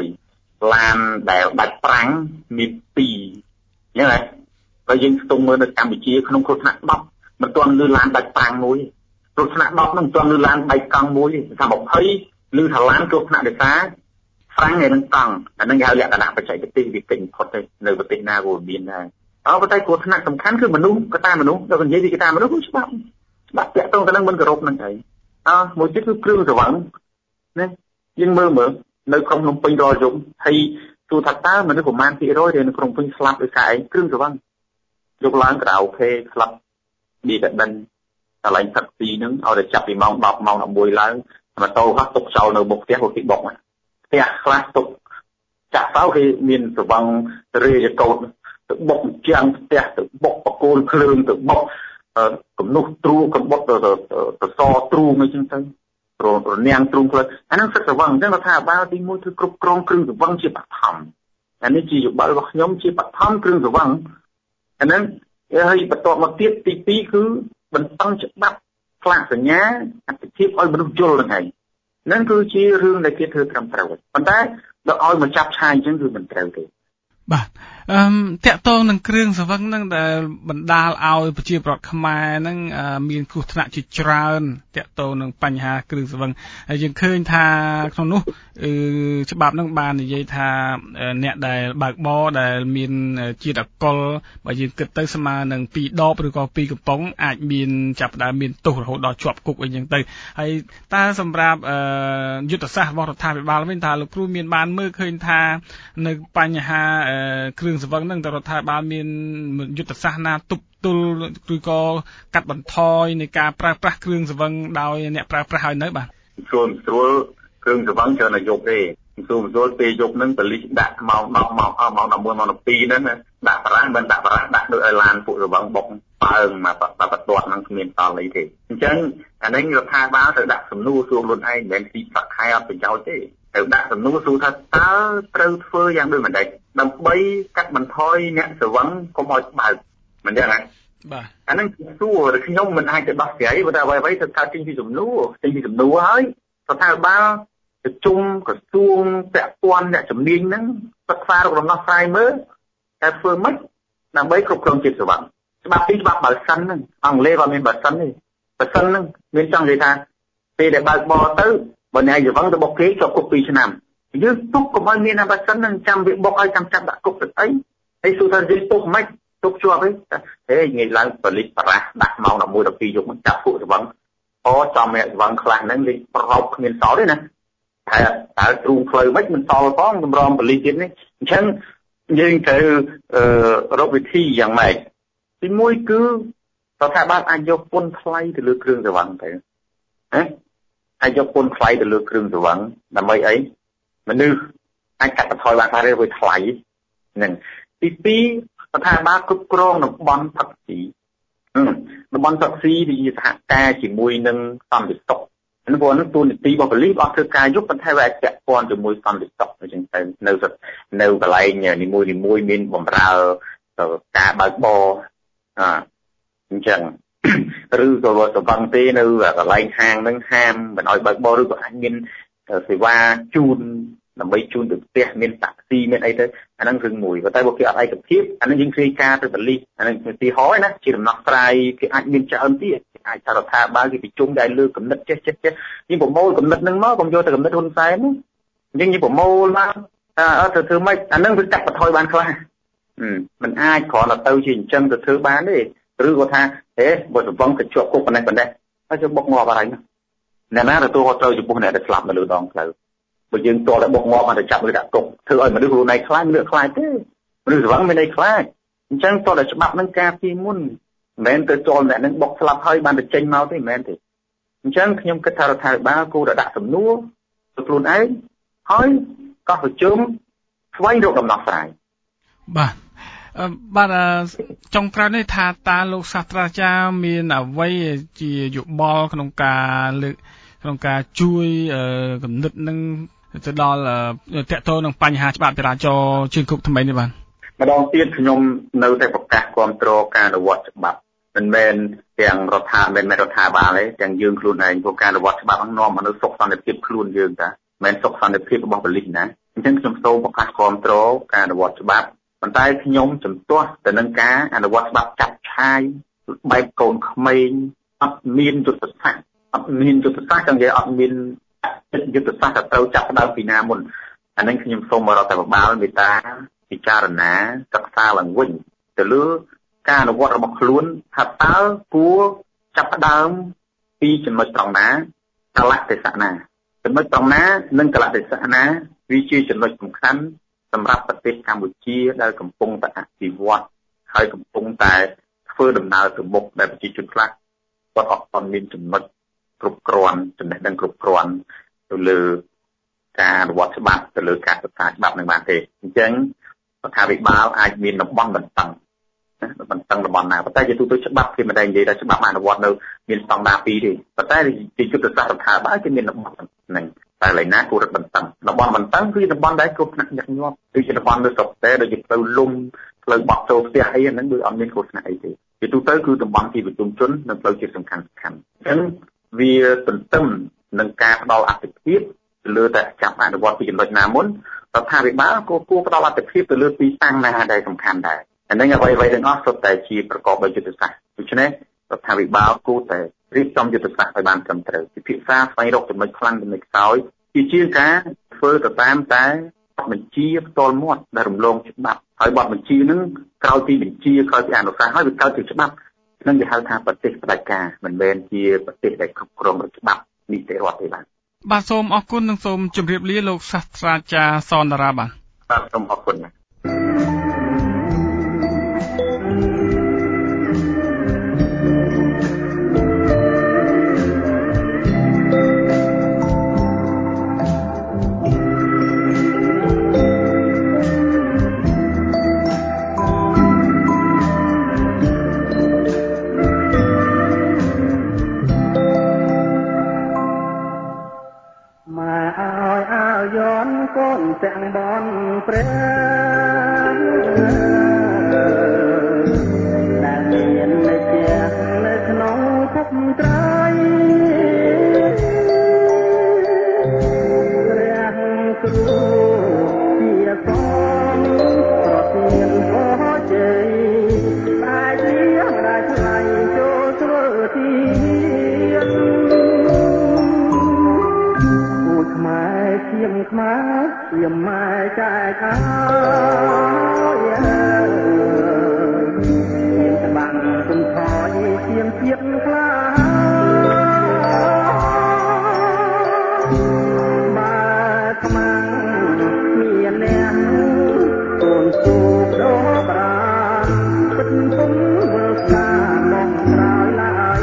100ឡានដែលដាច់ប្រាំងមាន2អញ្ចឹងហ៎បើយើងស្ទង់មើលនៅកម្ពុជាក្នុងគ្រោះថ្នាក់10មិនទាន់លឺឡានដាច់ប្រាំងមួយគ្រោះថ្នាក់10ហ្នឹងមិនទាន់លឺឡានបែកកង់មួយថា20លឺថាឡានគ្រោះថ្នាក់ដោយសារហ្វ្រាំងឯនឹងកង់អានឹងគេហៅលក្ខណៈបច្ចេកទេសវាពេញផុតទៅនៅប្រទេសណាក៏មានដែរប៉ុន្តែគ្រោះថ្នាក់សំខាន់គឺមនុស្សកត្តាមនុស្សដល់និយាយពីកត្តាមនុស្សគឺច្បាប់តាក់ទងទៅនឹងមិនគោរពនឹងហើយមួយទៀតគឺគ្រឿងស្រវឹងណាយើងមើលនៅក្នុងភ្នំពេញរាល់យប់ហើយទូថាតើមនុស្សប្រមាណ%ដែលនៅក្នុងភ្នំពេញស្លាប់ដោយសារឯងគ្រឿងស្រវឹងយកឡើងក្រៅខេស្លាប់ឌីកាដិនកន្លែងផឹកស៊ីហ្នឹងឲ្យតែចាប់ពីម៉ោង10ម៉ោង11ឡើងម៉ូតូហោះទុកចោលនៅមុខផ្ទះគេបុកផ្ទះខ្លះទុកចាក់ទៅគេមានស្រវឹងរាយកោតទៅបុកជាងផ្ទះទៅបុកបកូលភ្លើងទៅបុកកំនុះទ្រូកំបុតទៅសទ្រូងអីចឹងទៅរនាងទ្រូងភ្លើងអាហ្នឹងសិតស្រវឹងអញ្ចឹងរដ្ឋាភិបាលទី1គឺគ្រប់គ្រងគ្រឿងស្រវឹងជាបឋមអានេះជាយោបល់របស់ខ្ញុំជាបឋមគ្រឿងស្រវឹងអាហ្នឹងហើយបន្ទាប់មកទៀតទី2គឺបន្តច្បាប់ផ្លាកសញ្ញាអតិភិបឲ្យមនុស្សយល់ហ្នឹងហើយហ្នឹងគឺជារឿងដែលគេធ្វើត្រឹមត្រូវប៉ុន្តែដល់ឲ្យមកចាប់ឆាយអញ្ចឹងគឺមិនត្រូវទេ
បាទតាក់ទងនឹងគ្រឿងស្រវឹងហ្នឹងដែលបណ្ដាលឲ្យប្រជាពលរដ្ឋខ្មែរហ្នឹងមានគ្រោះថ្នាក់ជាច្រើនតាក់ទងនឹងបញ្ហាគ្រឿងស្រវឹងហើយយើងឃើញថាក្នុងនោះច្បាប់ហ្នឹងបាននិយាយថាអ្នកដែលបើកបរដែលមានជាតិអាល់កុលបើយើងគិតទៅស្មើនឹង2ដបឬក៏2កំប៉ុងអាចមានចាប់ផ្ដើមមានទោសរហូតដល់ជាប់គុកអីចឹងទៅហើយតើសម្រាប់យុទ្ធសាស្ត្ររបស់រដ្ឋាភិបាលវិញថាលោកគ្រូមានបានមើលឃើញថានៅបញ្ហាគ្រឿងស្រវឹងហ្នឹងតើរដ្ឋាភិបាលមានយុទ្ធសាស្ត្រណាទប់ទល់ឬក៏កាត់បន្ថយនៃការប្រើប្រាស់គ្រឿងស្រវឹងដោយអ្នកប្រើប្រាស់ហើយនៅបាទ
ស្រួលគ្រឿងស្រវឹងច្រើនតែយកទេស្រួលពេលយកហ្នឹងបលិសដាក់ម៉ោង11ម៉ោង12ហ្នឹងដាក់ប្រាំងមិនដាក់ប្រាំងដាក់ដូចឲ្យឡានពួកស្រវឹងបុកបើងមកបន្ទាត់ហ្នឹងគ្មានតល់អីទេអញ្ចឹងអានេះរដ្ឋាភិបាលទៅដាក់សំណួរសួរខ្លួនឯងមិនមែនទីផ្សាក់ខែអត់ប្រយោជន៍ទេទៅដាក់សំណួរសួរថាតើត្រូវធ្វើយ៉ាងដូចម្ដេចដើម្បីកាត់បន្ថយអ្នកស្រវឹងកុំឲ្យបើកមិនចឹងហ៎
បាទ
អាហ្នឹងគឺសួរខ្ញុំមិនអាចទៅដោះស្រាយព្រោះតែអ្វីទៅកើតចេញពីសំណួរហើយរដ្ឋាភិបាលប្រជុំក្រសួងពាក់ព័ន្ធអ្នកជំនាញហ្នឹងសិក្សារកដំណោះស្រាយមើលតែធ្វើម៉េចដើម្បីគ្រប់គ្រងជាតិស្រវឹងច្បាប់បើសិនហ្នឹងអង់គ្លេសក៏មានបើសិនទេបើសិនហ្នឹងមានចង់និយាយថាពេលដែលបើកបរទៅបើអ្នកស្រវឹងទៅបុកគេជាប់គុក2ឆ្នាំយើងទុកកុំឲ្យមានអាបើសិនហ្នឹងចាំវាបុកឲ្យចាំចាប់ដាក់គុកទៅអីហើយសួរថានិយាយទុកមិនទុកជាប់ហេងាយឡើងប៉ូលីសបារះដាក់ម៉ោង11 12យកមកចាប់ពួកស្រវឹងចំអ្នកស្រវឹងខ្លះហ្នឹងលេខប្រហោបគ្មានសល់ទេណាតែទ្រូងផ្លូវមិនសល់ផងតម្រំប៉ូលីសទៀតនេះអញ្ចឹងយើងត្រូវរកវិធីយ៉ាងម៉េចទី1គឺរដ្ឋាភិបាលអាចយកពន្ធថ្លៃទៅលើគ្រឿងស្រវឹងទៅអាចយកពន្ធថ្លៃទៅលើគ្រឿងស្រវឹងដើម្បីអីមនុស្សអាចកាត់បន្ថយបានខ្លះវាថ្លៃហ្នឹងទី2រដ្ឋាភិបាលគ្រប់គ្រងតំបន់ផឹកស៊ីវាសហការជាមួយនឹងសន្តិសុខព្រោះនឹងទូនីតិរបស់ប៉ូលីសអត់ធ្វើការយកប៉ុន្តែវាអាចពាក់ព័ន្ធជាមួយសន្តិសុខអញ្ចឹងទៅនៅកន្លែងនីមួយមានបម្រើការបើកបរអញ្ចឹងឬក៏ស្រវឹងទេនៅកន្លែងហាងនឹងហាមមិនឲ្យបើកបរឬក៏អាចមានសេវាជូនដើម្បីជូនទៅផ្ទះមានតាក់ស៊ីមានអីទៅអាហ្នឹងរឿងមួយប៉ុន្តែបើគេអត់ឯកភាពអាហ្នឹងយើងធ្វើការទៅប៉ូលីសអាហ្នឹងទីហោណាជាដំណោះស្រាយគេអាចមានច្រើនទៀតអាចថារដ្ឋាភិបាលគេប្រជុំដែរលើកំណត់ចេះយើងប្រមូលកំណត់ហ្នឹងមកកុំយកតែកំណត់ហ៊ុនសែនហ្នឹងយើងប្រមូលមកទៅធ្វើម៉េចអាហ្នឹងវាកាត់បន្ថយបានខ្លះមិនអាចគ្រាន់តែទៅជាអញ្ចឹងទៅធ្វើបានទេឬក៏ថាបើស្រវឹងទៅជាប់គុកប៉ុណ្ណេះហើយទៅបុកងាប់អីអ្នកណាទទួលខុសត្រូវចំពោះអ្នកដែលស្លាប់នៅលើដងផ្លូវបើយើងតតែបុកងាប់មកទៅចាប់លើដាក់គុកធ្វើឲ្យមនុស្សខ្លួនឯងខ្លាចមិនខ្លាចទេមនុស្សស្រវឹងមានអីខ្លាចអញ្ចឹងតតែច្បាប់នឹងការពីមុនមិនមែនទៅចូលអ្នកនឹងបុកស្លាប់ហើយបានទៅចេញមកទេមិនមែនទេអញ្ចឹងខ្ញុំគិតថារដ្ឋាភិបាលគួរតែដាក់សំណួរទៅខ្លួនឯងហើយកោះប្រជុំស្វែងរកដំណោះស្រាយ
បាទចុងក្រោយនេះថាតើលោកសាស្ត្រាចារ្យមានអ្វីជាយោបល់ក្នុងការជួយគំនិតនឹងទៅដល់តាក់ទងនឹងបញ្ហាច្បាប់ចរាចរណ៍ជើងគុកថ្មីនេះបាទ
ម្ដងទៀតខ្ញុំនៅតែប្រកាសគាំទ្រការអនុវត្តច្បាប់មិនមែនទាំងរដ្ឋាភិបាលទេទាំងយើងខ្លួនឯងព្រោះការអនុវត្តច្បាប់ហ្នឹងនាំមនុស្សសុខសន្តិភាពខ្លួនយើងតាមិនមែនសុខសន្តិភាពរបស់ប៉ូលីសណាអញ្ចឹងខ្ញុំសូមប្រកាសគាំទ្រការអនុវត្តច្បាប់ប៉ុន្តែខ្ញុំជំទាស់ទៅនឹងការអនុវត្តច្បាប់ចាប់ឆាយបែបកូនក្មេងអត់មានយុទ្ធសាស្ត្រចង់និយាយអត់មានយុទ្ធសាស្ត្រត្រូវចាប់ដើមពីណាមុនអានេះខ្ញុំសូមរដ្ឋាភិបាលមេត្តាពិចារណាសិក្សាឡើងវិញទៅលើការអនុវត្តរបស់ខ្លួនថាតើគួរចាប់ផ្ដើមពីចំណុចត្រង់ណាកលៈទេសៈណាចំណុចត្រង់ណានិងកលៈទេសៈណាវាជាចំណុចសំខាន់សម្រាប់ប្រទេសកម្ពុជាដែលកំពុងតែអភិវឌ្ឍហើយកំពុងតែធ្វើដំណើរទៅមុខដែលប្រជាជនខ្លះគាត់អត់ទាន់មានចំណុចគ្រប់គ្រាន់ចំណេះដឹងគ្រប់គ្រាន់ទៅលើការអនុវត្តច្បាប់ទៅលើការសិក្សាច្បាប់នឹងបានទេអញ្ចឹងរដ្ឋាភិបាលអាចមានតំបន់បន្តឹងតំបន់ណាប៉ុន្តែជាទូទៅច្បាប់គេមិនដែលនិយាយថាច្បាប់អនុវត្តនៅមានស្តង់ដារ2ទេប៉ុន្តែជាយុទ្ធសាស្ត្ររដ្ឋាភិបាលគេមានតំបន់ហ្នឹងតែឡើយណាគួររឹតបន្តឹងតំបន់បន្តឹងគឺតំបន់ដែលគ្រោះថ្នាក់ញឹកញាប់ដូចជាតំបន់នៅស្រុកតែដូចជាផ្លូវលំផ្លូវបត់ចូលផ្ទះអីហ្នឹងគឺអត់មានគ្រោះថ្នាក់អីទេជាទូទៅគឺតំបន់ទីប្រជុំជននិងផ្លូវជាតិសំខាន់អញ្ចឹងវាទន្ទឹមនឹងការផ្ដល់អាទិភាពទៅលើតែចាប់អនុវត្តពីចំណុចណាមុនរដ្ឋាភិបាលក៏គួរផ្ដល់អាទិភាពទៅលើទីតាំងណាដែលសំខាន់ដែរអានេះអ្វីៗទាំងអស់សុទ្ធតែជាប្រកបដោយយុទ្ធសាស្ត្រដូច្នេះរដ្ឋាភិបាលគួរតែរៀបចំយុទ្ធសាស្ត្រឲ្យបានត្រឹមត្រូវពិភាក្សាស្វែងរកចំណុចខ្លាំងចំណុចខ្សោយជាការធ្វើទៅតាមតែបញ្ជាផ្ទាល់មាត់ដែលរំលងច្បាប់ហើយបទបញ្ជានឹងក្រោយពីបញ្ជាក្រោយពីអនុសាសន៍ហើយវាកើតជាច្បាប់នឹងគេហៅថាប្រទេសផ្ដាច់ការមិនមែនជាប្រទេសដែលគ្រប់គ្រងដោយច្បាប់នីតិរដ្ឋទេបាទ
សូមអរគុណនិងសូមជម្រាបលាលោកសាស្ត្រាចារ្យសនតារាបាទ
សូមអរគុណ
ទាំងបនព្រះដែលមាននៅជានៅក្នុងភពត្រៃព្រះគ្រូជាសំប្រទានអរជ័យអាចលៀងដែលថ្លៃចូលធ្វើទីខ្មែរជាខ្មែរជាម៉ែចែកអើយមានច្បាំងគុំថយជាជាតិខ្លាបើខ្មាំងមានអ្នកកូនគូដោប្រាពិតពុំវិលសាមកក្រោយឡើយ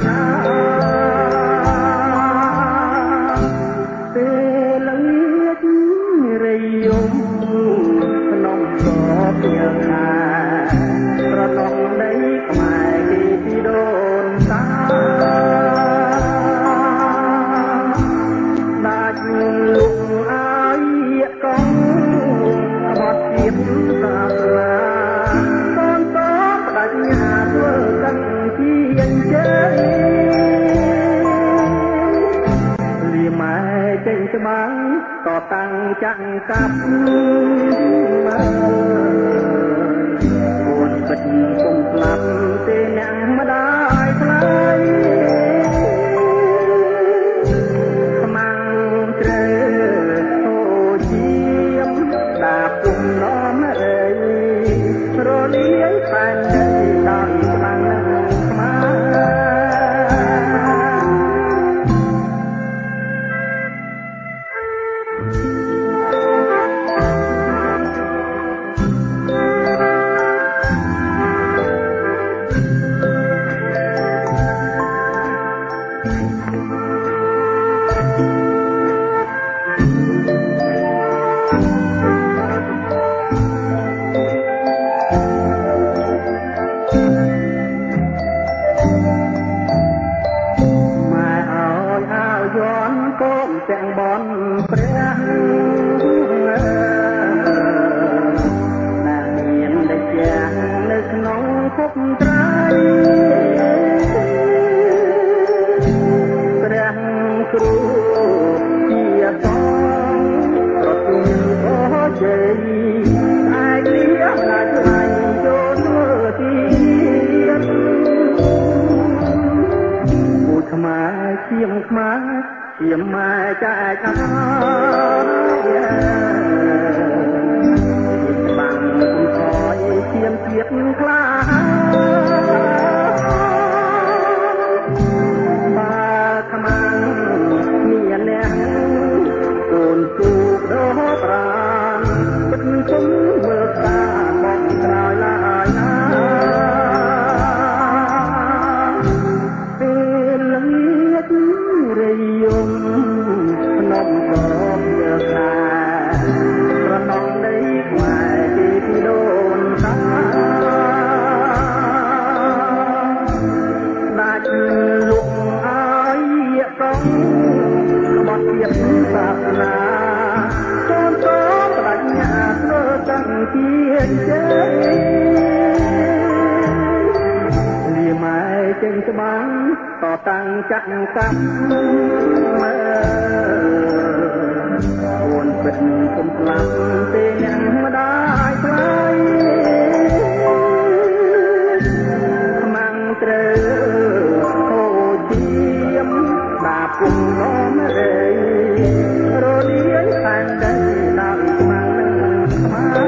យំក្នុងសពយើងណាប្រណងដីខ្មែរពីពីដូនតាដាច់លុកអាយកងបត់ជាតិសាសនាកូនតបដាច់ញាធ្វើកាន់ជាជ័យលីម៉ែចេញច្បាំងក៏តាំងចាក់កាប់គួនពិតគុំស្លាប់ទេអ្នកម្ដាយថ្លៃខ្មាំងជ្រើអូជាមដាពុំនាំអើយរលាយតែដោយខ្មាំងខ្មែរទាំងបនព្រះដែលមានតែជានៅក្នុងភពត្រៃព្រះគ្រូជាសំប្រទានអរជ័យអាចលៀងណាស់ថ្លៃចូលធ្វើទីពូខ្មែរជាខ្មែរជាម៉ែចែកអើយជ័យលាម៉ែចេញច្បាំងតតាំងចាក់កាប់អូនពិតគុំស្លាប់ទេអ្នកម្ដាយថ្លៃខ្មាំងត្រូវហូរជាមតាពុំងំអេរលាយខាងដីដល់ខ្មាំងខ្មែរ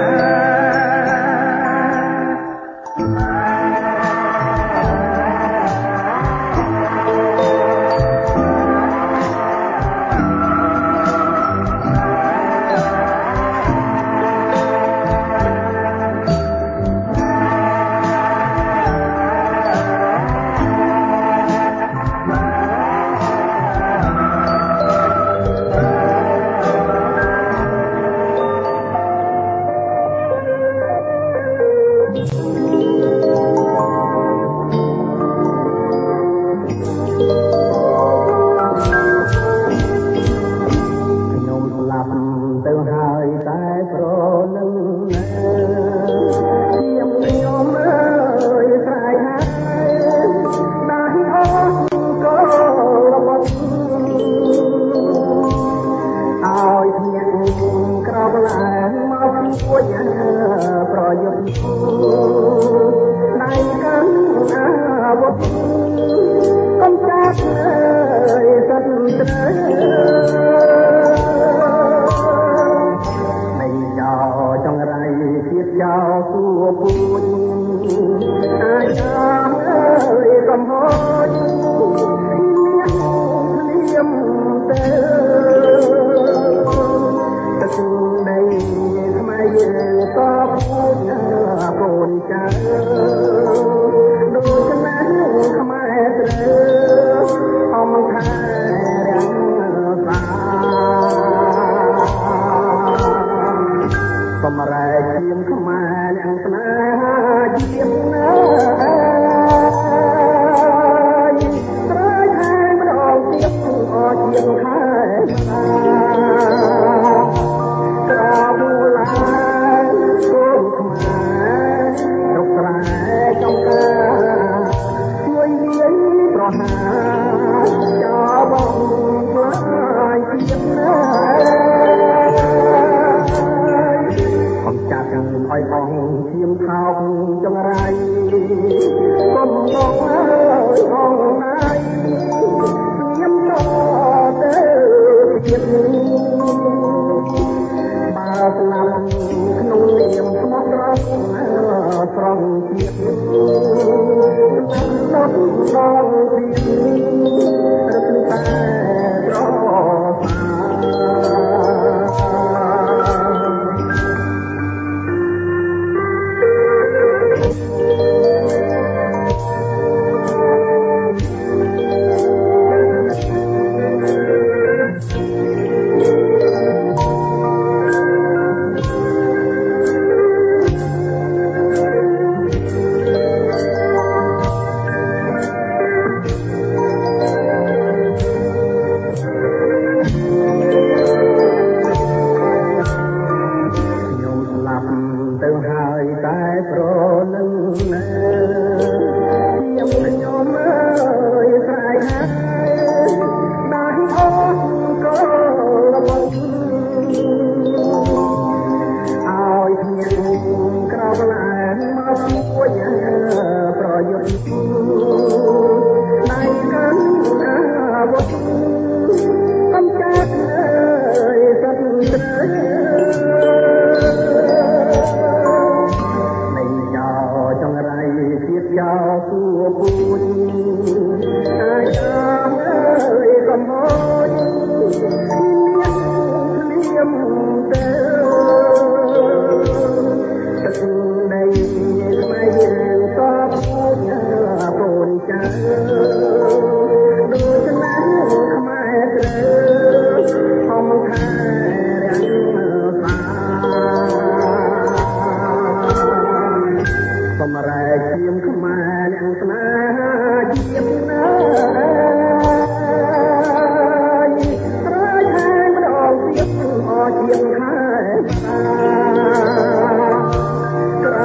ក្រ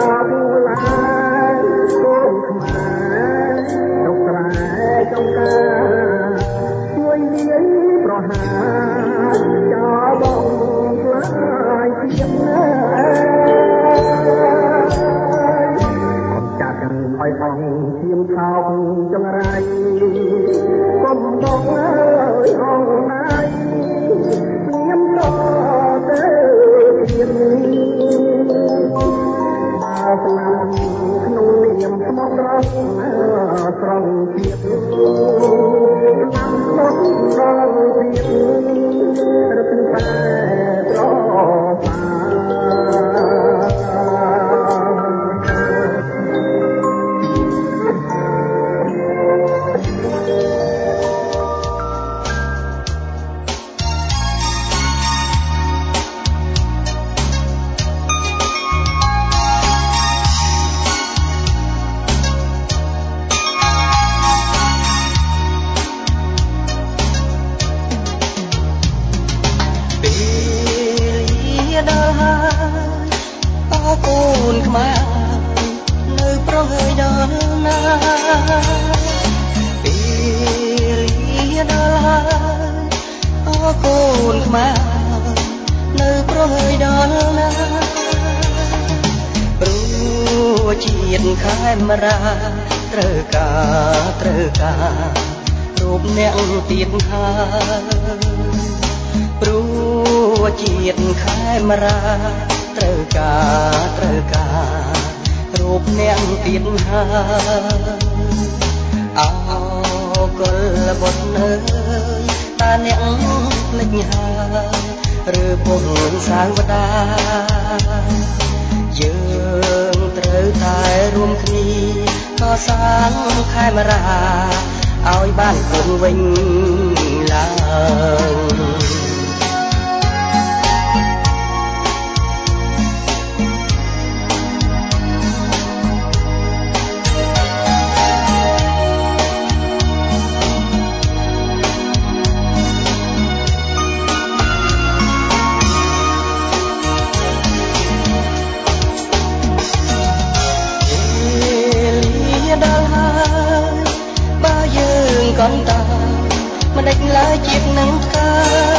ក្នុងនាមស្មោះត្រង់ត្រង់ទៀតឡើងក្នុងដងទៀតរត់តែត្របាត្រូវការរូបអ្នកទៀតហើយព្រោះជាតិខេមរាត្រូវការរូបអ្នកទៀតហើយអោគុលបុត្រអើយតាអ្នកភ្លេចហើយឬពុំសាវតាយើងត្រូវតែរួមគ្នាកសាងខេមរាឲ្យបានគង់វិញឡើងកូនតាមិនដេចឡើយជាតិនឹងផ្កា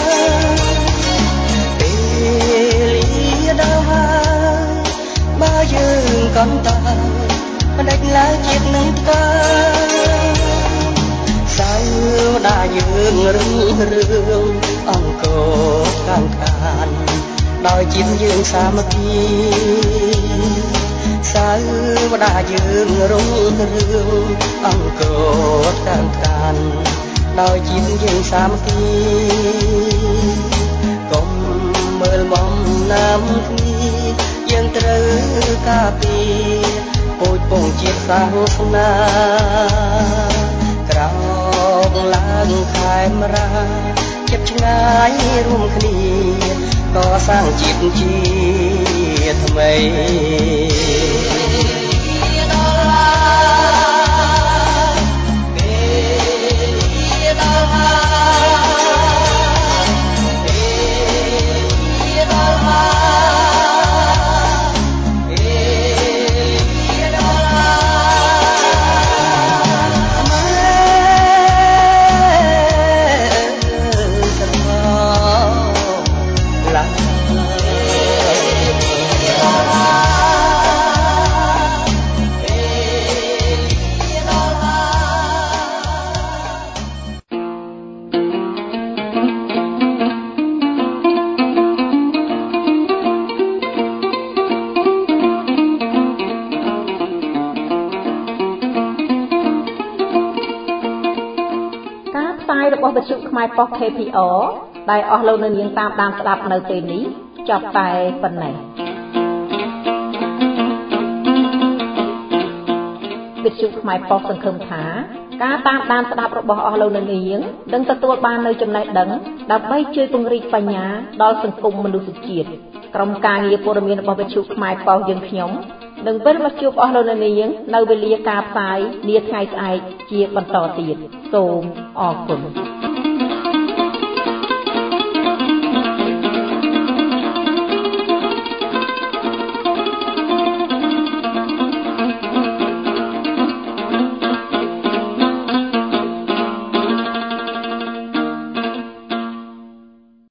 ពេលលាដល់ហើយបើយើងកូនតាមិនដេចឡើយជាតិនឹងផ្កាសាវតាយើងរឿងអង្គកានដោយជាតិយើងសាមគ្គីសាវតាយើងរុងរឿងអង្គកានដោយជាតិយើងសាមគ្គីកុំមើលបំណាំគ្នាយើងត្រូវការពារពូជពងជាតិសាសនាក្រោកឡើងខេមរាចិត្តឆ្ងាយរួមគ្នាកសាងជាតិថ្មីរបស់វិទ្យុខ្មែរប៉ុស KPR ដែលអស់លោកនៅនាងតាមដានស្ដាប់នៅពេលនេះចប់តែប៉ុណ្ណេះវិទ្យុខ្មែរប៉ុសសង្ឃឹមថាការតាមដានស្ដាប់របស់អស់លោកនៅនាងនឹងទទួលបាននូវចំណេះដឹងដើម្បីជួយពង្រីកបញ្ញាដល់សង្គមមនុស្សជាតិក្រុមការងារព័ត៌មានរបស់វិទ្យុខ្មែរប៉ុសយើងខ្ញុំនឹងវិលមកជួបអស់លោកនៅនាងនៅវេលាការផ្សាយនាថ្ងៃស្អែកជាបន្តទៀតសូមអរគុណ